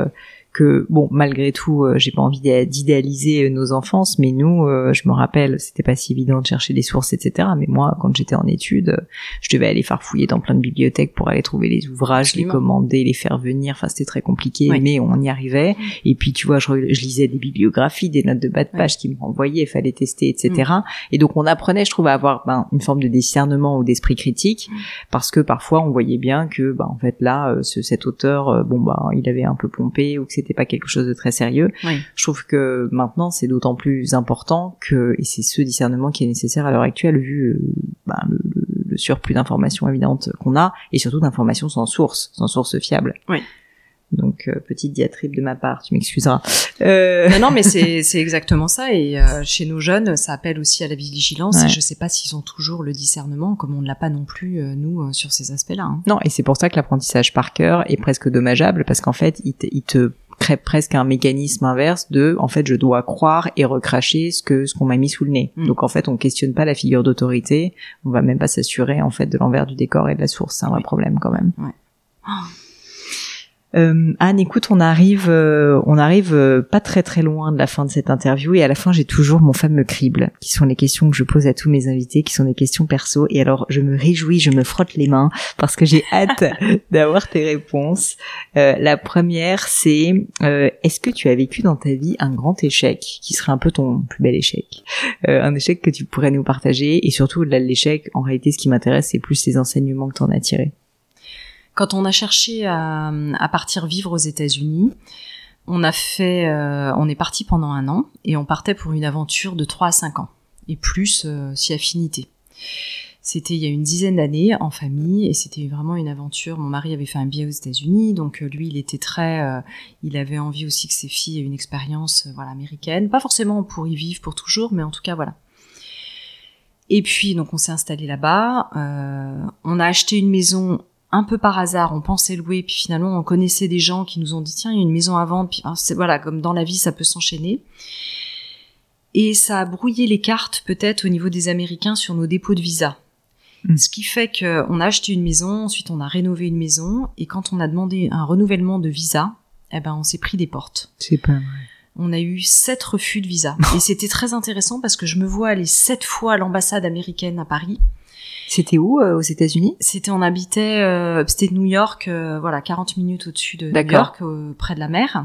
que bon, malgré tout, euh, j'ai pas envie d'idéaliser nos enfances, mais nous, euh, je me rappelle, c'était pas si évident de chercher des sources, et cetera. Mais moi, quand j'étais en études, je devais aller farfouiller dans plein de bibliothèques pour aller trouver les ouvrages, Absolument. les commander, les faire venir. Enfin, c'était très compliqué, oui. mais on y arrivait. Et puis, tu vois, je, je lisais des bibliographies, des notes de bas de page oui. qui me renvoyaient, il fallait tester, et cetera. Mm. Et donc, on apprenait, je trouve, à avoir ben, une forme de discernement ou d'esprit critique, mm. parce que parfois, on voyait bien que, ben, en fait, là, ce, cet auteur, euh, bon, bah, ben, il avait un peu pompé ou que c'était pas quelque chose de très sérieux. Oui. Je trouve que maintenant, c'est d'autant plus important que, et c'est ce discernement qui est nécessaire à l'heure actuelle, vu euh, ben, le, le, le surplus d'informations évidentes qu'on a, et surtout d'informations sans source, sans source fiable. Oui. Donc, euh, petite diatribe de ma part, tu m'excuseras. Euh... Non, non, mais c'est, c'est exactement ça. Et euh, chez nos jeunes, ça appelle aussi à la vigilance. Ouais. Et je sais pas s'ils ont toujours le discernement, comme on ne l'a pas non plus, euh, nous, euh, sur ces aspects-là. Hein. Non, et c'est pour ça que l'apprentissage par cœur est presque dommageable, parce qu'en fait, il te, il te crée presque un mécanisme inverse de, en fait, je dois croire et recracher ce que ce qu'on m'a mis sous le nez. Mmh. Donc, en fait, on questionne pas la figure d'autorité. On va même pas s'assurer, en fait, de l'envers du décor et de la source. C'est un vrai oui. problème, quand même. Ouais. Oh. Euh, Anne, écoute, on arrive, euh, on arrive euh, pas très très loin de la fin de cette interview, et à la fin j'ai toujours mon fameux crible, qui sont les questions que je pose à tous mes invités, qui sont des questions perso. Et alors je me réjouis, je me frotte les mains parce que j'ai hâte d'avoir tes réponses. Euh, la première, c'est euh, est-ce que tu as vécu dans ta vie un grand échec, qui serait un peu ton plus bel échec, euh, un échec que tu pourrais nous partager, et surtout au-delà de l'échec, en réalité, ce qui m'intéresse, c'est plus les enseignements que t'en as tirés. Quand on a cherché à, à partir vivre aux États-Unis, on a fait, euh, on est parti pendant un an et on partait pour une aventure de trois à cinq ans et plus euh, si affinité. C'était il y a une dizaine d'années en famille et c'était vraiment une aventure. Mon mari avait fait un billet aux États-Unis, donc euh, lui il était très, euh, il avait envie aussi que ses filles aient une expérience, euh, voilà, américaine, pas forcément pour y vivre pour toujours, mais en tout cas voilà. Et puis donc on s'est installé là-bas, euh, on a acheté une maison. Un peu par hasard, on pensait louer, puis finalement on connaissait des gens qui nous ont dit tiens, il y a une maison à vendre, puis hein, c'est, voilà, comme dans la vie ça peut s'enchaîner. Et ça a brouillé les cartes peut-être au niveau des Américains sur nos dépôts de visa. Mmh. Ce qui fait qu'on a acheté une maison, ensuite on a rénové une maison, et quand on a demandé un renouvellement de visa, eh ben on s'est pris des portes. C'est pas vrai. On a eu sept refus de visa. Et c'était très intéressant parce que je me vois aller sept fois à l'ambassade américaine à Paris. C'était où, euh, aux États-Unis ? C'était, on habitait, euh, c'était New York, euh, voilà, quarante minutes au-dessus de D'accord. New York, euh, près de la mer.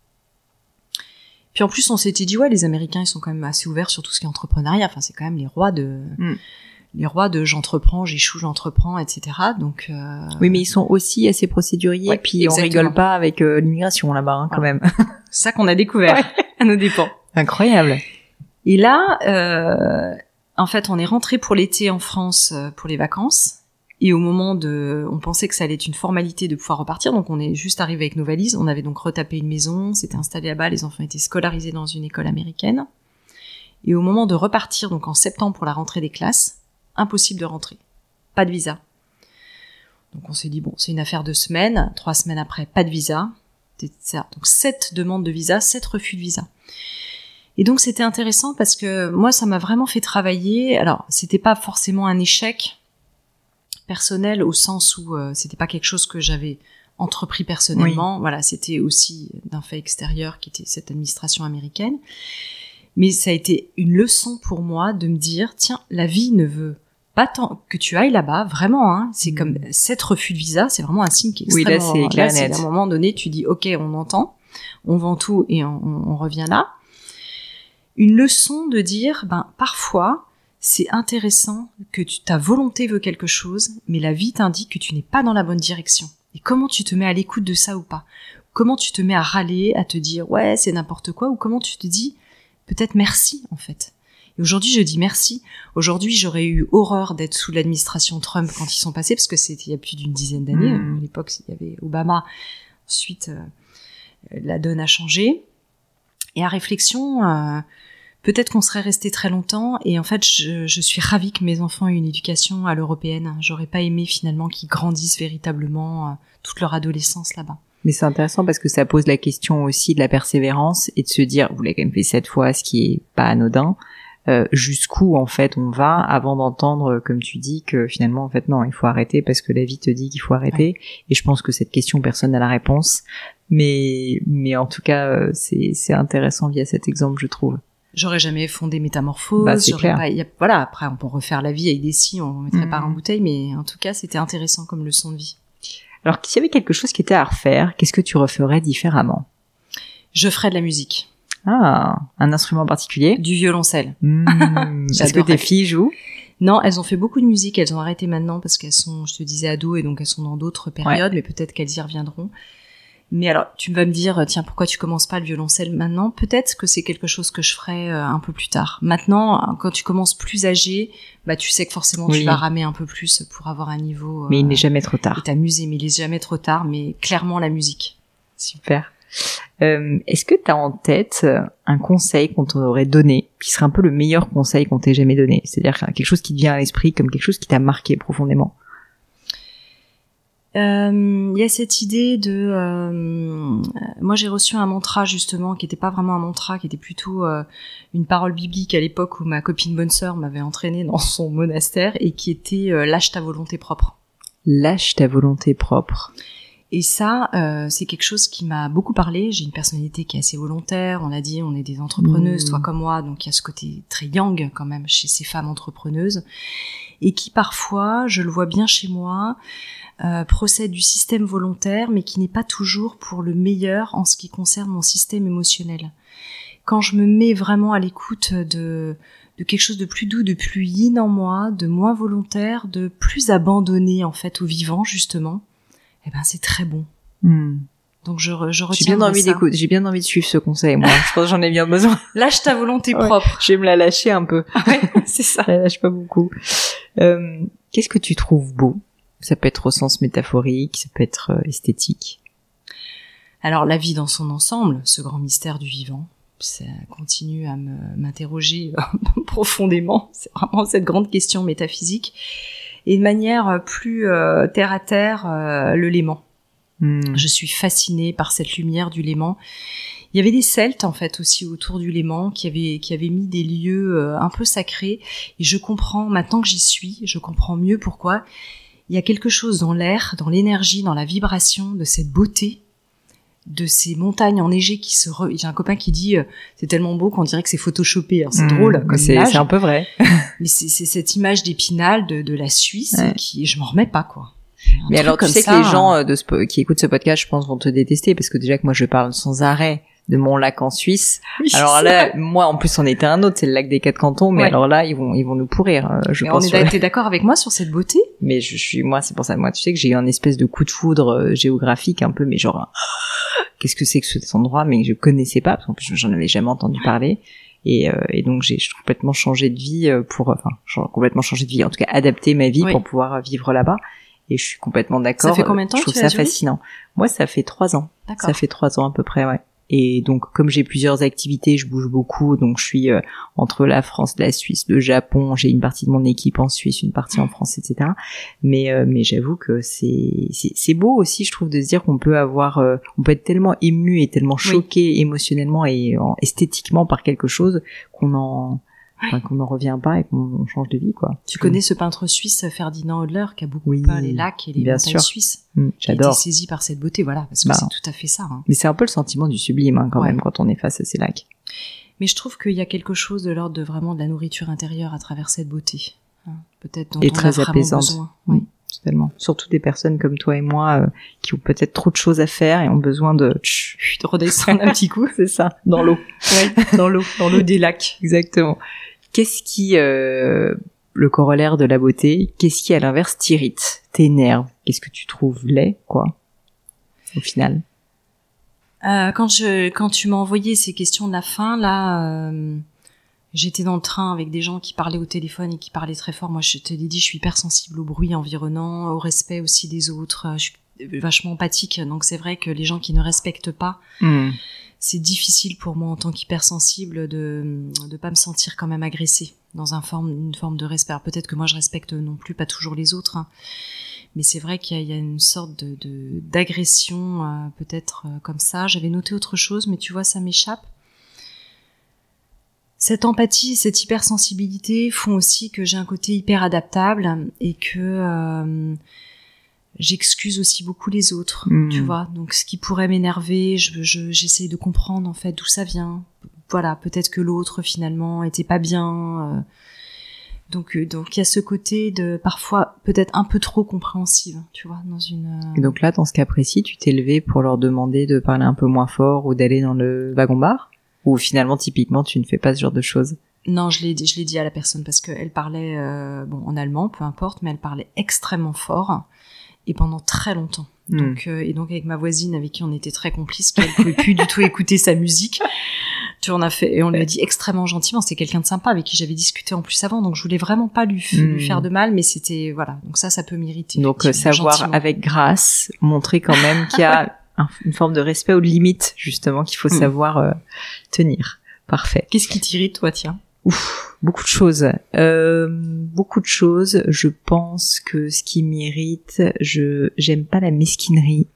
Puis en plus, on s'était dit, ouais, les Américains, ils sont quand même assez ouverts sur tout ce qui est entrepreneuriat. Enfin, c'est quand même les rois de, mm. les rois de j'entreprends, j'échoue, j'entreprends, et cetera. Donc, euh... oui, mais ils sont aussi assez procéduriers. Ouais, puis exactement. On rigole pas avec euh, l'immigration là-bas, hein, quand voilà. même. C'est ça qu'on a découvert ouais. à nos dépens. Incroyable. Et là. Euh... En fait, on est rentré pour l'été en France pour les vacances. Et au moment de... On pensait que ça allait être une formalité de pouvoir repartir. Donc, on est juste arrivé avec nos valises. On avait donc retapé une maison. S'était installé là-bas. Les enfants étaient scolarisés dans une école américaine. Et au moment de repartir, donc en septembre pour la rentrée des classes, impossible de rentrer. Pas de visa. Donc, on s'est dit, bon, c'est une affaire de semaines. Trois semaines après, pas de visa. Donc, sept demandes de visa, sept refus de visa. Et donc c'était intéressant parce que moi ça m'a vraiment fait travailler. Alors c'était pas forcément un échec personnel au sens où euh, c'était pas quelque chose que j'avais entrepris personnellement. Oui. Voilà, c'était aussi d'un fait extérieur qui était cette administration américaine. Mais ça a été une leçon pour moi de me dire tiens, la vie ne veut pas tant que tu ailles là-bas, vraiment. Hein, c'est mmh. comme sept refus de visa, c'est vraiment un signe qui est extrêmement. Oui, là c'est clair net. À un moment donné, tu dis ok, on entend, on vend tout et on, on, on revient là. Une leçon de dire, ben, parfois, c'est intéressant que tu, ta volonté veut quelque chose, mais la vie t'indique que tu n'es pas dans la bonne direction. Et comment tu te mets à l'écoute de ça ou pas ? Comment tu te mets à râler, à te dire, ouais, c'est n'importe quoi, ou comment tu te dis, peut-être merci, en fait. Et aujourd'hui, je dis merci. Aujourd'hui, j'aurais eu horreur d'être sous l'administration Trump quand ils sont passés, parce que c'était il y a plus d'une dizaine d'années. Mmh. À l'époque, il y avait Obama. Ensuite, euh, la donne a changé. Et à réflexion, euh, peut-être qu'on serait resté très longtemps. Et en fait, je, je suis ravie que mes enfants aient une éducation à l'européenne. J'aurais pas aimé finalement qu'ils grandissent véritablement euh, toute leur adolescence là-bas. Mais c'est intéressant parce que ça pose la question aussi de la persévérance et de se dire, vous l'avez quand même fait sept fois, ce qui est pas anodin. Euh, jusqu'où en fait on va avant d'entendre, comme tu dis, que finalement en fait non, il faut arrêter parce que la vie te dit qu'il faut arrêter. Ouais. Et je pense que cette question personne n'a la réponse. Mais, mais en tout cas, euh, c'est, c'est intéressant via cet exemple, je trouve. J'aurais jamais fondé Métamorphose. Bah, c'est j'aurais clair. pas, y a, voilà, après, on peut refaire la vie avec des si, on mettrait Mmh. pas en bouteille, mais en tout cas, c'était intéressant comme leçon de vie. Alors, s'il y avait quelque chose qui était à refaire, qu'est-ce que tu referais différemment? Je ferais de la musique. Ah, un instrument particulier? Du violoncelle. Mmh. Est-ce que J'adorerais. tes filles jouent? Non, elles ont fait beaucoup de musique, elles ont arrêté maintenant parce qu'elles sont, je te disais, ados et donc elles sont dans d'autres périodes, mais peut-être qu'elles y reviendront. Mais alors, tu vas me dire, tiens, pourquoi tu commences pas le violoncelle maintenant? Peut-être que c'est quelque chose que je ferai euh, un peu plus tard. Maintenant, quand tu commences plus âgé, bah tu sais que forcément Oui. tu vas ramer un peu plus pour avoir un niveau. Euh, Mais il n'est jamais trop tard. Et t'amuser, mais il est jamais trop tard. Mais clairement la musique. Super. Euh, est-ce que tu as en tête un conseil qu'on t'aurait donné, qui serait un peu le meilleur conseil qu'on t'ait jamais donné? C'est-à-dire quelque chose qui te vient à l'esprit comme quelque chose qui t'a marqué profondément. Il euh, y a cette idée de... Euh, moi, j'ai reçu un mantra, justement, qui n'était pas vraiment un mantra, qui était plutôt euh, une parole biblique à l'époque où ma copine bonne sœur m'avait entraînée dans son monastère, et qui était euh, « Lâche ta volonté propre ». Lâche ta volonté propre. Et ça, euh, c'est quelque chose qui m'a beaucoup parlé. J'ai une personnalité qui est assez volontaire, on l'a dit, on est des entrepreneuses, mmh. toi comme moi, donc il y a ce côté très yang quand même chez ces femmes entrepreneuses, et qui parfois, je le vois bien chez moi, Euh, procède du système volontaire, mais qui n'est pas toujours pour le meilleur en ce qui concerne mon système émotionnel. Quand je me mets vraiment à l'écoute de, de quelque chose de plus doux, de plus yin en moi, de moins volontaire, de plus abandonné en fait au vivant justement, eh ben c'est très bon. Mm. Donc je, je retiens. J'ai bien envie ça. d'écouter, j'ai bien envie de suivre ce conseil, moi. Je pense que j'en ai bien besoin. Lâche ta volonté ouais, propre. Je vais me la lâcher un peu. Ouais, c'est ça. Je la lâche pas beaucoup. Euh, qu'est-ce que tu trouves beau? Ça peut être au sens métaphorique, ça peut être euh, esthétique. Alors la vie dans son ensemble, ce grand mystère du vivant, ça continue à me, m'interroger profondément. C'est vraiment cette grande question métaphysique. Et de manière plus euh, terre à terre, euh, le Léman. Mm. Je suis fascinée par cette lumière du Léman. Il y avait des Celtes en fait aussi autour du Léman qui avaient qui avaient mis des lieux euh, un peu sacrés. Et je comprends maintenant que j'y suis, je comprends mieux pourquoi. Il y a quelque chose dans l'air, dans l'énergie, dans la vibration de cette beauté, de ces montagnes enneigées qui se... Re... J'ai un copain qui dit euh, c'est tellement beau qu'on dirait que c'est photoshopé. Alors, c'est mmh, drôle comme c'est, image. C'est un peu vrai. Mais c'est, c'est cette image d'Épinal de, de la Suisse ouais. qui... Je m'en remets pas, quoi. Mais alors, tu sais ça, que les gens de ce, qui écoutent ce podcast, je pense, vont te détester parce que déjà que moi, je parle sans arrêt de mon lac en Suisse. Oui, alors là, ça. Moi, en plus, on était un autre, c'est le lac des Quatre Cantons, mais ouais. alors là, ils vont, ils vont nous pourrir, je mais pense. On est, t'es d'accord avec moi sur cette beauté? Mais je suis, moi, c'est pour ça, moi, tu sais que j'ai eu un espèce de coup de foudre euh, géographique un peu, mais genre, qu'est-ce que c'est que cet endroit, mais je connaissais pas, parce qu'en plus, j'en avais jamais entendu parler. Et, euh, et donc, j'ai complètement changé de vie pour, enfin, complètement changé de vie, en tout cas, adapté ma vie oui. pour pouvoir vivre là-bas. Et je suis complètement d'accord. Ça fait combien de temps je trouve que tu ça as fascinant. Moi, ça fait trois ans. D'accord. Ça fait trois ans à peu près, ouais. Et donc, comme j'ai plusieurs activités, je bouge beaucoup. Donc, je suis euh, entre la France, la Suisse, le Japon. J'ai une partie de mon équipe en Suisse, une partie en France, et cetera. Mais, euh, mais j'avoue que c'est, c'est, c'est beau aussi, je trouve, de se dire qu'on peut avoir, euh, on peut être tellement ému et tellement choqué oui. émotionnellement et en, esthétiquement par quelque chose qu'on en, enfin, qu'on n'en revient pas et qu'on change de vie, quoi. Tu connais ce peintre suisse Ferdinand Hodler qui a beaucoup oui, peint les lacs et les montagnes sûr. suisses. Mmh, j'adore. Qui a été saisi par cette beauté, voilà, parce que bah, c'est tout à fait ça. Hein. Mais c'est un peu le sentiment du sublime, hein, quand ouais. même, quand on est face à ces lacs. Mais je trouve qu'il y a quelque chose de l'ordre de vraiment de la nourriture intérieure à travers cette beauté. Hein, peut-être dont et on très a vraiment apaisante. besoin. Oui. Mmh, totalement. Surtout des personnes comme toi et moi euh, qui ont peut-être trop de choses à faire et ont besoin de, de redescendre un petit coup. C'est ça, dans l'eau. Ouais, dans l'eau, dans l'eau des lacs. Exactement. Qu'est-ce qui, euh, le corollaire de la beauté, qu'est-ce qui à l'inverse t'irrite, t'énerve? Qu'est-ce que tu trouves laid, quoi, au final? euh, Quand je, quand tu m'as envoyé ces questions de la fin, là, euh, j'étais dans le train avec des gens qui parlaient au téléphone et qui parlaient très fort. Moi, je te l'ai dit, je suis hypersensible au bruit environnant, au respect aussi des autres. Je suis vachement empathique, donc c'est vrai que les gens qui ne respectent pas, mmh. c'est difficile pour moi en tant qu'hypersensible de de pas me sentir quand même agressée dans un forme, une forme de respect. Alors peut-être que moi je respecte non plus pas toujours les autres, hein, mais c'est vrai qu'il y a, il y a une sorte de, de d'agression euh, peut-être euh, comme ça. J'avais noté autre chose, mais tu vois, ça m'échappe. Cette empathie et cette hypersensibilité font aussi que j'ai un côté hyper adaptable et que euh, j'excuse aussi beaucoup les autres, mmh. tu vois. Donc ce qui pourrait m'énerver, je, je j'essaie de comprendre en fait d'où ça vient. Voilà, peut-être que l'autre finalement était pas bien. Euh, donc euh, donc il y a ce côté de parfois peut-être un peu trop compréhensive, tu vois, dans une. Euh... Et donc là, dans ce cas précis, tu t'es levé pour leur demander de parler un peu moins fort ou d'aller dans le wagon-bar, ou finalement typiquement tu ne fais pas ce genre de choses? Non, je l'ai je l'ai dit à la personne parce qu'elle parlait euh, bon en allemand, peu importe, mais elle parlait extrêmement fort et pendant très longtemps. Mmh. Donc euh, et donc avec ma voisine avec qui on était très complices, qui elle pouvait plus du tout écouter sa musique. Tu en as fait et on lui a dit extrêmement gentiment. C'était quelqu'un de sympa avec qui j'avais discuté en plus avant, donc je voulais vraiment pas lui, f- mmh. lui faire de mal, mais c'était voilà. Donc ça, ça peut m'irriter. Donc euh, savoir gentiment. Avec grâce, montrer quand même qu'il y a un, une forme de respect aux limites justement qu'il faut mmh. savoir euh, tenir. Parfait. Qu'est-ce qui t'irrite toi, tiens? Ouf, beaucoup de choses. Euh, beaucoup de choses. Je pense que ce qui m'irrite, je j'aime pas la mesquinerie.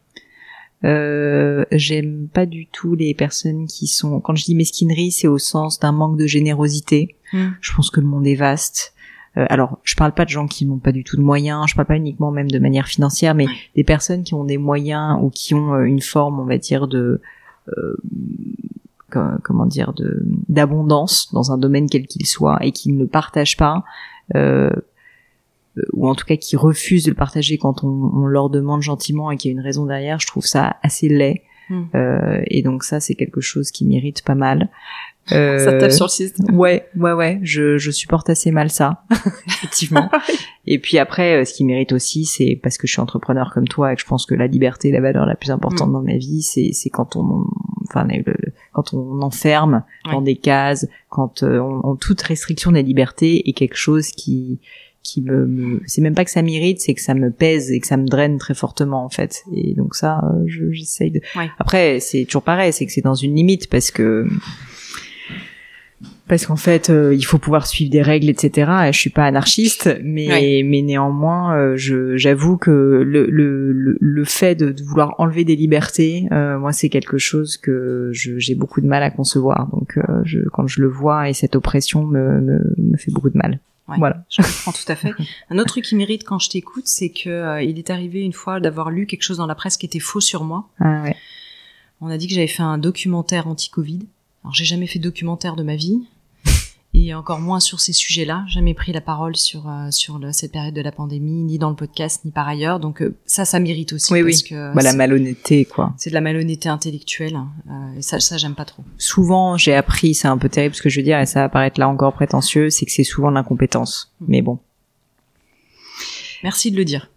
Euh, j'aime pas du tout les personnes qui sont. Quand je dis mesquinerie, c'est au sens d'un manque de générosité. Mmh. Je pense que le monde est vaste. Euh, alors, je parle pas de gens qui n'ont pas du tout de moyens. Je parle pas uniquement même de manière financière, mais des personnes qui ont des moyens ou qui ont une forme, on va dire, de euh, comment dire de d'abondance dans un domaine quel qu'il soit et qui ne le partagent pas euh, ou en tout cas qui refusent de le partager quand on, on leur demande gentiment et qu'il y a une raison derrière. Je trouve ça assez laid. Mmh. Euh, et donc ça c'est quelque chose qui m'irrite pas mal. Euh, ça tape sur le système. Ouais, ouais, ouais. Je, je supporte assez mal ça, effectivement. Et puis après, ce qui m'irrite aussi, c'est parce que je suis entrepreneur comme toi et que je pense que la liberté est la valeur la plus importante mmh. dans ma vie, c'est, c'est quand on, enfin, le, le, quand on enferme ouais. dans des cases, quand euh, on, on toute restriction des libertés est quelque chose qui, qui me, me, c'est même pas que ça m'irrite, c'est que ça me pèse et que ça me draine très fortement en fait. Et donc ça, euh, je, j'essaye de. Ouais. Après, c'est toujours pareil, c'est que c'est dans une limite parce que. Parce qu'en fait, euh, il faut pouvoir suivre des règles, et cetera. Et je suis pas anarchiste, mais ouais. mais néanmoins, euh, je j'avoue que le le le, le fait de, de vouloir enlever des libertés, euh, moi, c'est quelque chose que je, j'ai beaucoup de mal à concevoir. Donc, euh, je, quand je le vois et cette oppression me me, me fait beaucoup de mal. Ouais, voilà, je comprends tout à fait. Un autre truc qui m'irrite quand je t'écoute, c'est que euh, il est arrivé une fois d'avoir lu quelque chose dans la presse qui était faux sur moi. Ah ouais. On a dit que j'avais fait un documentaire anti-Covid. Alors, j'ai jamais fait de documentaire de ma vie. Et encore moins sur ces sujets-là. Jamais pris la parole sur euh, sur le, cette période de la pandémie, ni dans le podcast, ni par ailleurs. Donc euh, ça, ça m'irrite aussi. Oui, parce oui. que bah, la malhonnêteté, quoi. C'est de la malhonnêteté intellectuelle. Euh, et ça, ça, j'aime pas trop. Souvent, j'ai appris, c'est un peu terrible ce que je veux dire, et ça va paraître là encore prétentieux, c'est que c'est souvent de l'incompétence. Mmh. Mais bon. Merci de le dire.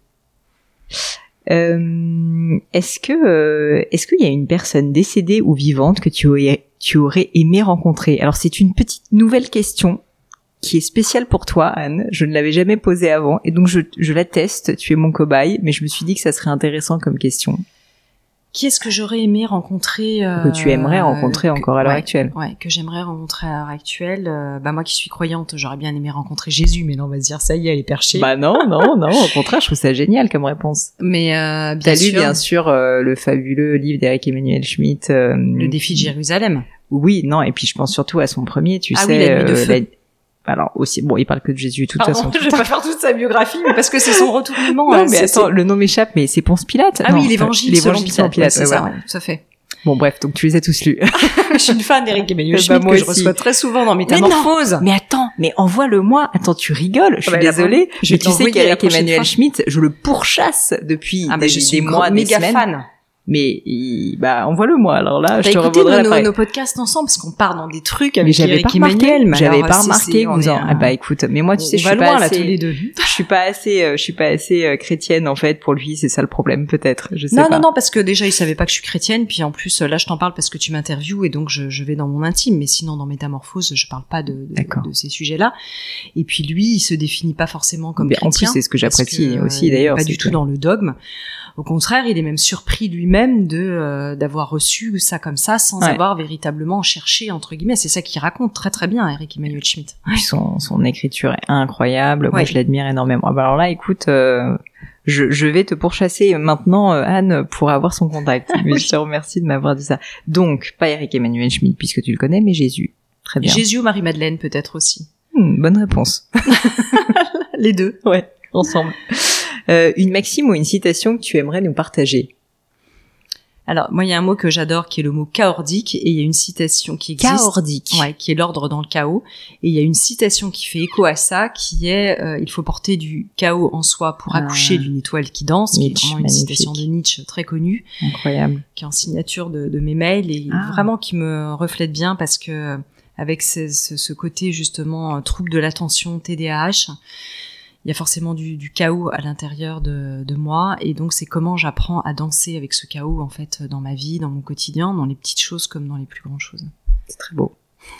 Euh, est-ce que euh, est-ce qu'il y a une personne décédée ou vivante que tu aurais tu aurais aimé rencontrer? Alors c'est une petite nouvelle question qui est spéciale pour toi, Anne. Je ne l'avais jamais posée avant et donc je je la teste. Tu es mon cobaye, mais je me suis dit que ça serait intéressant comme question. Qui est-ce que j'aurais aimé rencontrer euh, que tu aimerais rencontrer euh, encore que, à l'heure ouais, actuelle? Ouais, que j'aimerais rencontrer à l'heure actuelle. Euh, bah moi qui suis croyante, j'aurais bien aimé rencontrer Jésus, mais là on va se dire ça y est, elle est perchée. Bah non, non, non. Au contraire, je trouve ça génial comme réponse. Mais euh, bien T'as sûr. lu bien sûr euh, le fabuleux livre d'Eric Emmanuel Schmitt. Euh, le défi de Jérusalem. Oui, non, et puis je pense surtout à son premier, tu ah sais. Oui, la nuit de feu. La... Alors aussi, bon, il parle que de Jésus de toute Pardon, façon. Je vais pas faire toute sa biographie, mais parce que c'est son retournement. Non, hein, mais c'est, attends, c'est... le nom m'échappe, mais c'est Ponce Pilate. Ah non, oui, l'évangile, l'évangile selon Pilate, Pilate, c'est ouais, ça, ouais. ouais, tout à fait. Bon, bref, donc tu les as tous lus. Je suis une fan d'Eric Emmanuel Schmitt, bah, que aussi. je reçois très souvent dans Métamorphose. Mais, mais attends, mais envoie-le-moi. Attends, tu rigoles, je suis ah bah, désolée. Je mais tu sais qu'Eric Emmanuel Schmitt, je le pourchasse depuis ah bah, des, je suis des mois, des méga semaines. fan. Mais il, bah envoie-le-moi. Alors là, T'as je te revaudrai nos, nos, nos podcasts ensemble parce qu'on part dans des trucs avec mais Eric Emmanuel. Mais j'avais alors, pas c'est, remarqué c'est, que vous en. Un... Ah bah écoute, mais moi tu sais, on je va suis loin, pas là, assez. tous les deux. Je suis pas assez, euh, je suis pas assez euh, chrétienne en fait pour lui. C'est ça le problème peut-être. Je sais non, pas. Non non non parce que déjà il savait pas que je suis chrétienne. Puis en plus là je t'en parle parce que tu m'interviews et donc je, je vais dans mon intime. Mais sinon dans Métamorphose je parle pas de de, de ces sujets-là. Et puis lui il se définit pas forcément comme mais chrétien. En plus c'est ce que j'apprécie que, aussi euh, d'ailleurs. Pas du tout dans le dogme. Au contraire, il est même surpris lui-même de euh, d'avoir reçu ça comme ça sans ouais. avoir véritablement cherché entre guillemets. C'est ça qu'il raconte très très bien, Eric Emmanuel Schmitt. Ouais. Son son écriture est incroyable. Ouais. Moi, je l'admire énormément. Alors là, écoute, euh, je je vais te pourchasser maintenant, euh, Anne, pour avoir son contact. Mais je te remercie de m'avoir dit ça. Donc, pas Eric Emmanuel Schmitt puisque tu le connais, mais Jésus. Très bien. Jésus ou Marie-Madeleine peut-être aussi. Hmm, bonne réponse. Les deux. Ouais, ensemble. Euh, une maxime ou une citation que tu aimerais nous partager? Alors, moi, il y a un mot que j'adore qui est le mot chaordique, et il y a une citation qui existe. Chaordique. Ouais, qui est l'ordre dans le chaos. Et il y a une citation qui fait écho à ça, qui est, euh, il faut porter du chaos en soi pour ah. accoucher d'une étoile qui danse, Nietzsche, qui est vraiment une magnifique. Citation de Nietzsche très connue. Incroyable. Qui est en signature de, de mes mails, et ah. vraiment qui me reflète bien parce que, avec ce, ce, ce côté, justement, trouble de l'attention, T D A H, il y a forcément du, du chaos à l'intérieur de, de moi, et donc c'est comment j'apprends à danser avec ce chaos en fait dans ma vie, dans mon quotidien, dans les petites choses comme dans les plus grandes choses. C'est très beau.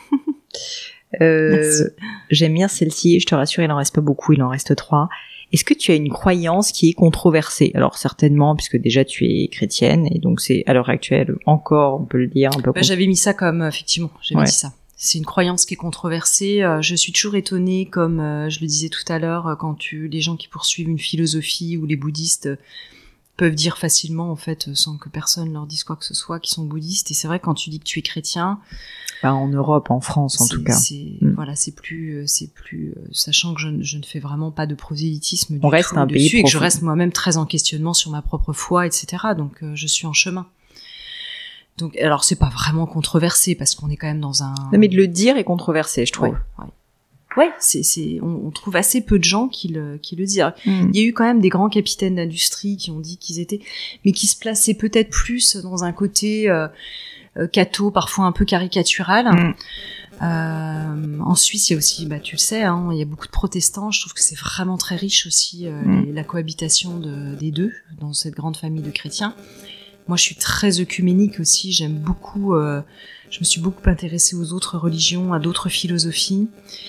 euh, j'aime bien celle-ci. Je te rassure, il en reste pas beaucoup, il en reste trois. Est-ce que tu as une croyance qui est controversée? Alors certainement, puisque déjà tu es chrétienne, et donc c'est à l'heure actuelle encore, on peut le dire, un peu. Bah, j'avais mis ça comme effectivement, j'avais ouais. dit ça. C'est une croyance qui est controversée. Je suis toujours étonnée, comme je le disais tout à l'heure, quand tu, les gens qui poursuivent une philosophie ou les bouddhistes peuvent dire facilement, en fait, sans que personne leur dise quoi que ce soit, qu'ils sont bouddhistes. Et c'est vrai, quand tu dis que tu es chrétien, bah, en Europe, en France, en tout cas. C'est, mm. Voilà, c'est plus, c'est plus, sachant que je, je ne fais vraiment pas de prosélytisme. On reste tout un dessus, pays et profond. que je reste moi-même très en questionnement sur ma propre foi, et cetera. Donc, euh, je suis en chemin. Donc, alors c'est pas vraiment controversé parce qu'on est quand même dans un. Non, mais de le dire est controversé, je trouve. Ouais, ouais. Ouais, c'est, c'est, on, on trouve assez peu de gens qui le, qui le disent. Mm. Il y a eu quand même des grands capitaines d'industrie qui ont dit qu'ils étaient, mais qui se plaçaient peut-être plus dans un côté euh, euh, catho, parfois un peu caricatural. Mm. Euh, en Suisse, il y a aussi, bah tu le sais, hein, il y a beaucoup de protestants. Je trouve que c'est vraiment très riche aussi euh, mm. les, la cohabitation de, des deux dans cette grande famille de chrétiens. Moi, je suis très œcuménique aussi. J'aime beaucoup. Euh, je me suis beaucoup intéressée aux autres religions, à d'autres philosophies.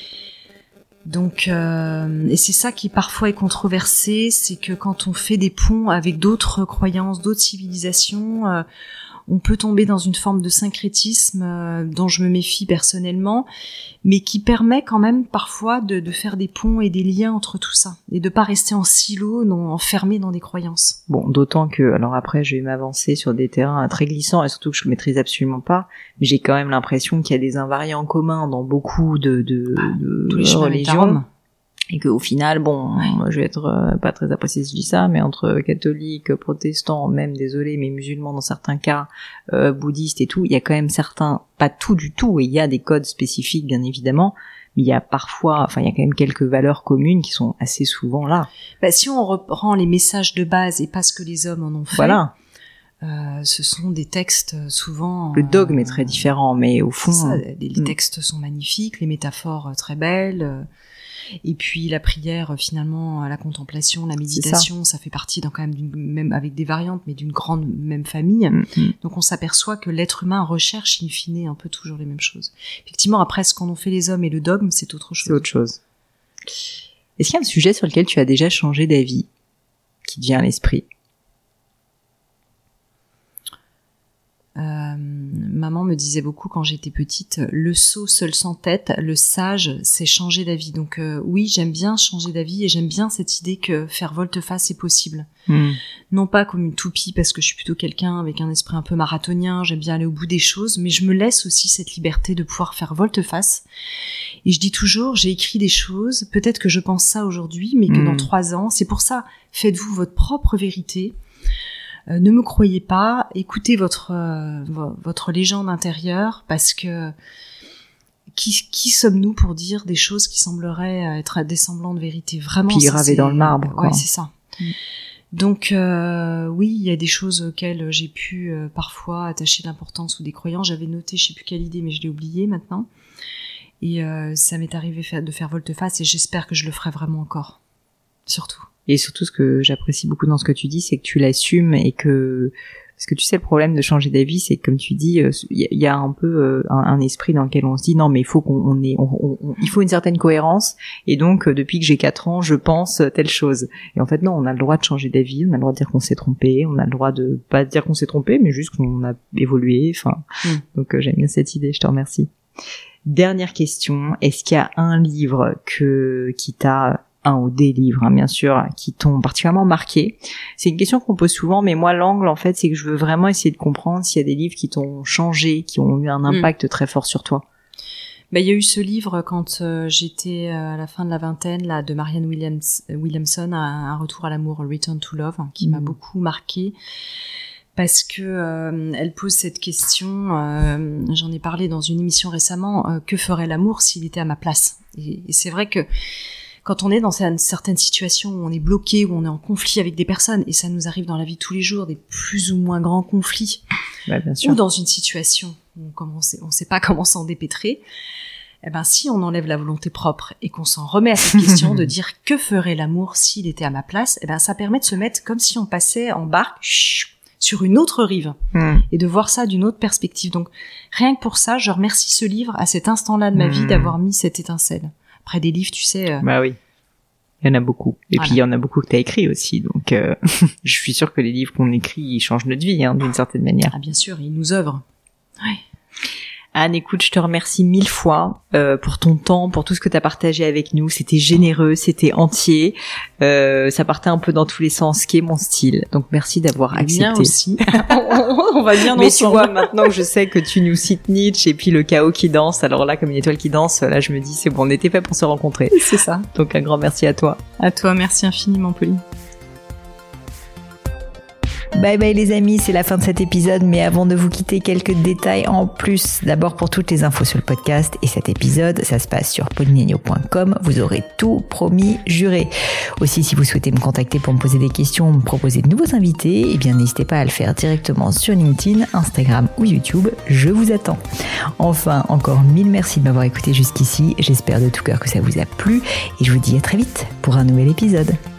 Donc, euh, et c'est ça qui parfois est controversé, c'est que quand on fait des ponts avec d'autres croyances, d'autres civilisations, euh, on peut tomber dans une forme de syncrétisme euh, dont je me méfie personnellement, mais qui permet quand même parfois de, de faire des ponts et des liens entre tout ça, et de pas rester en silo, non enfermé dans des croyances. Bon, d'autant que, alors après, je vais m'avancer sur des terrains très glissants, et surtout que je maîtrise absolument pas, mais j'ai quand même l'impression qu'il y a des invariants communs dans beaucoup de, de, ah, de tous les religions. Et qu'au final, bon, ouais. moi, je vais être euh, pas très appréciée si je dis ça, mais entre catholiques, protestants, même, désolé, mais musulmans dans certains cas, euh, bouddhistes et tout, il y a quand même certains, pas tout du tout, et il y a des codes spécifiques, bien évidemment, mais il y a parfois, enfin, il y a quand même quelques valeurs communes qui sont assez souvent là. Bah, si on reprend les messages de base et pas ce que les hommes en ont fait. Voilà. Euh, ce sont des textes souvent... Le dogme euh, est très différent, mais au fond... Ça, les, les textes sont magnifiques, les métaphores très belles... Euh, et puis la prière, finalement, la contemplation, la méditation, ça. ça fait partie d'un quand même d'une, même avec des variantes, mais d'une grande même famille. Mm-hmm. Donc on s'aperçoit que l'être humain recherche in fine un peu toujours les mêmes choses. Effectivement, après ce qu'en ont fait les hommes et le dogme, c'est autre chose. C'est autre chose. Est-ce qu'il y a un sujet sur lequel tu as déjà changé d'avis, qui te vient à l'esprit? Euh, maman me disait beaucoup quand j'étais petite, le sot seul sans tête, le sage c'est changer d'avis. Donc euh, oui, j'aime bien changer d'avis et j'aime bien cette idée que faire volte-face est possible. Mm. Non pas comme une toupie parce que je suis plutôt quelqu'un avec un esprit un peu marathonien, j'aime bien aller au bout des choses, mais je me laisse aussi cette liberté de pouvoir faire volte-face. Et je dis toujours, j'ai écrit des choses, peut-être que je pense ça aujourd'hui, mais que mm. dans trois ans, c'est pour ça, faites-vous votre propre vérité. Euh, ne me croyez pas, écoutez votre euh, votre légende intérieure, parce que qui qui sommes-nous pour dire des choses qui sembleraient être des semblants de vérité? Vraiment, puis gravées dans le marbre, quoi. Ouais, c'est ça. Mm. Donc euh, oui, il y a des choses auxquelles j'ai pu euh, parfois attacher de l'importance ou des croyances. J'avais noté, je sais plus quelle idée, mais je l'ai oublié maintenant. Et euh, ça m'est arrivé de faire volte-face, et j'espère que je le ferai vraiment encore, surtout. Et surtout, ce que j'apprécie beaucoup dans ce que tu dis, c'est que tu l'assumes et que... Parce que tu sais, le problème de changer d'avis, c'est que, comme tu dis, il y, y a un peu euh, un, un esprit dans lequel on se dit non, mais il faut qu'on on ait, on, on, on, il faut une certaine cohérence. Et donc, euh, depuis que j'ai quatre ans, je pense telle chose. Et en fait, non, on a le droit de changer d'avis, on a le droit de dire qu'on s'est trompé, on a le droit de pas dire qu'on s'est trompé, mais juste qu'on a évolué. Enfin, mm. donc euh, j'aime bien cette idée. Je te remercie. Dernière question, est-ce qu'il y a un livre que qui t'a un ou des livres, hein, bien sûr, qui t'ont particulièrement marqué? C'est une question qu'on pose souvent, mais moi, l'angle, en fait, c'est que je veux vraiment essayer de comprendre s'il y a des livres qui t'ont changé, qui ont eu un impact mmh. très fort sur toi. Bah, il y a eu ce livre quand euh, j'étais à la fin de la vingtaine, là, de Marianne Williams, Williamson, un, un retour à l'amour, Return to Love, hein, qui mmh. m'a beaucoup marquée. Parce que euh, elle pose cette question, euh, j'en ai parlé dans une émission récemment, euh, que ferait l'amour s'il était à ma place ? Et, et c'est vrai que quand on est dans une certaine situation où on est bloqué, où on est en conflit avec des personnes, et ça nous arrive dans la vie de tous les jours, des plus ou moins grands conflits, bah, bien sûr. Ou dans une situation où on ne sait pas comment s'en dépêtrer, eh ben si on enlève la volonté propre et qu'on s'en remet à cette question de dire que ferait l'amour s'il était à ma place, eh ben ça permet de se mettre comme si on passait en barque chut, sur une autre rive, mmh. et de voir ça d'une autre perspective. Donc, rien que pour ça, je remercie ce livre à cet instant-là de ma mmh. vie d'avoir mis cette étincelle. Après, des livres, tu sais... Euh... Bah oui, il y en a beaucoup. Et voilà. Puis, il y en a beaucoup que t'as écrit aussi. Donc, euh, je suis sûre que les livres qu'on écrit, ils changent notre vie, hein, d'une certaine manière. Ah, bien sûr, ils nous œuvrent. Ouais. Anne, écoute, je te remercie mille fois euh, pour ton temps, pour tout ce que tu as partagé avec nous. C'était généreux, c'était entier. Euh, ça partait un peu dans tous les sens, ce qui est mon style. Donc, merci d'avoir accepté. Bien aussi. On va bien Mais ensemble. tu vois, maintenant que je sais que tu nous cites Nietzsche et puis le chaos qui danse, alors là, comme une étoile qui danse, là, je me dis, c'est bon, on était fait pour se rencontrer. C'est ça. Donc, un grand merci à toi. À toi, merci infiniment, Pauline. Bye bye les amis, c'est la fin de cet épisode, mais avant de vous quitter, quelques détails en plus. D'abord pour toutes les infos sur le podcast et cet épisode, ça se passe sur paulinegno point com, vous aurez tout promis, juré. Aussi, si vous souhaitez me contacter pour me poser des questions, me proposer de nouveaux invités, eh bien n'hésitez pas à le faire directement sur LinkedIn, Instagram ou YouTube, je vous attends. Enfin, encore mille merci de m'avoir écouté jusqu'ici, j'espère de tout cœur que ça vous a plu et je vous dis à très vite pour un nouvel épisode.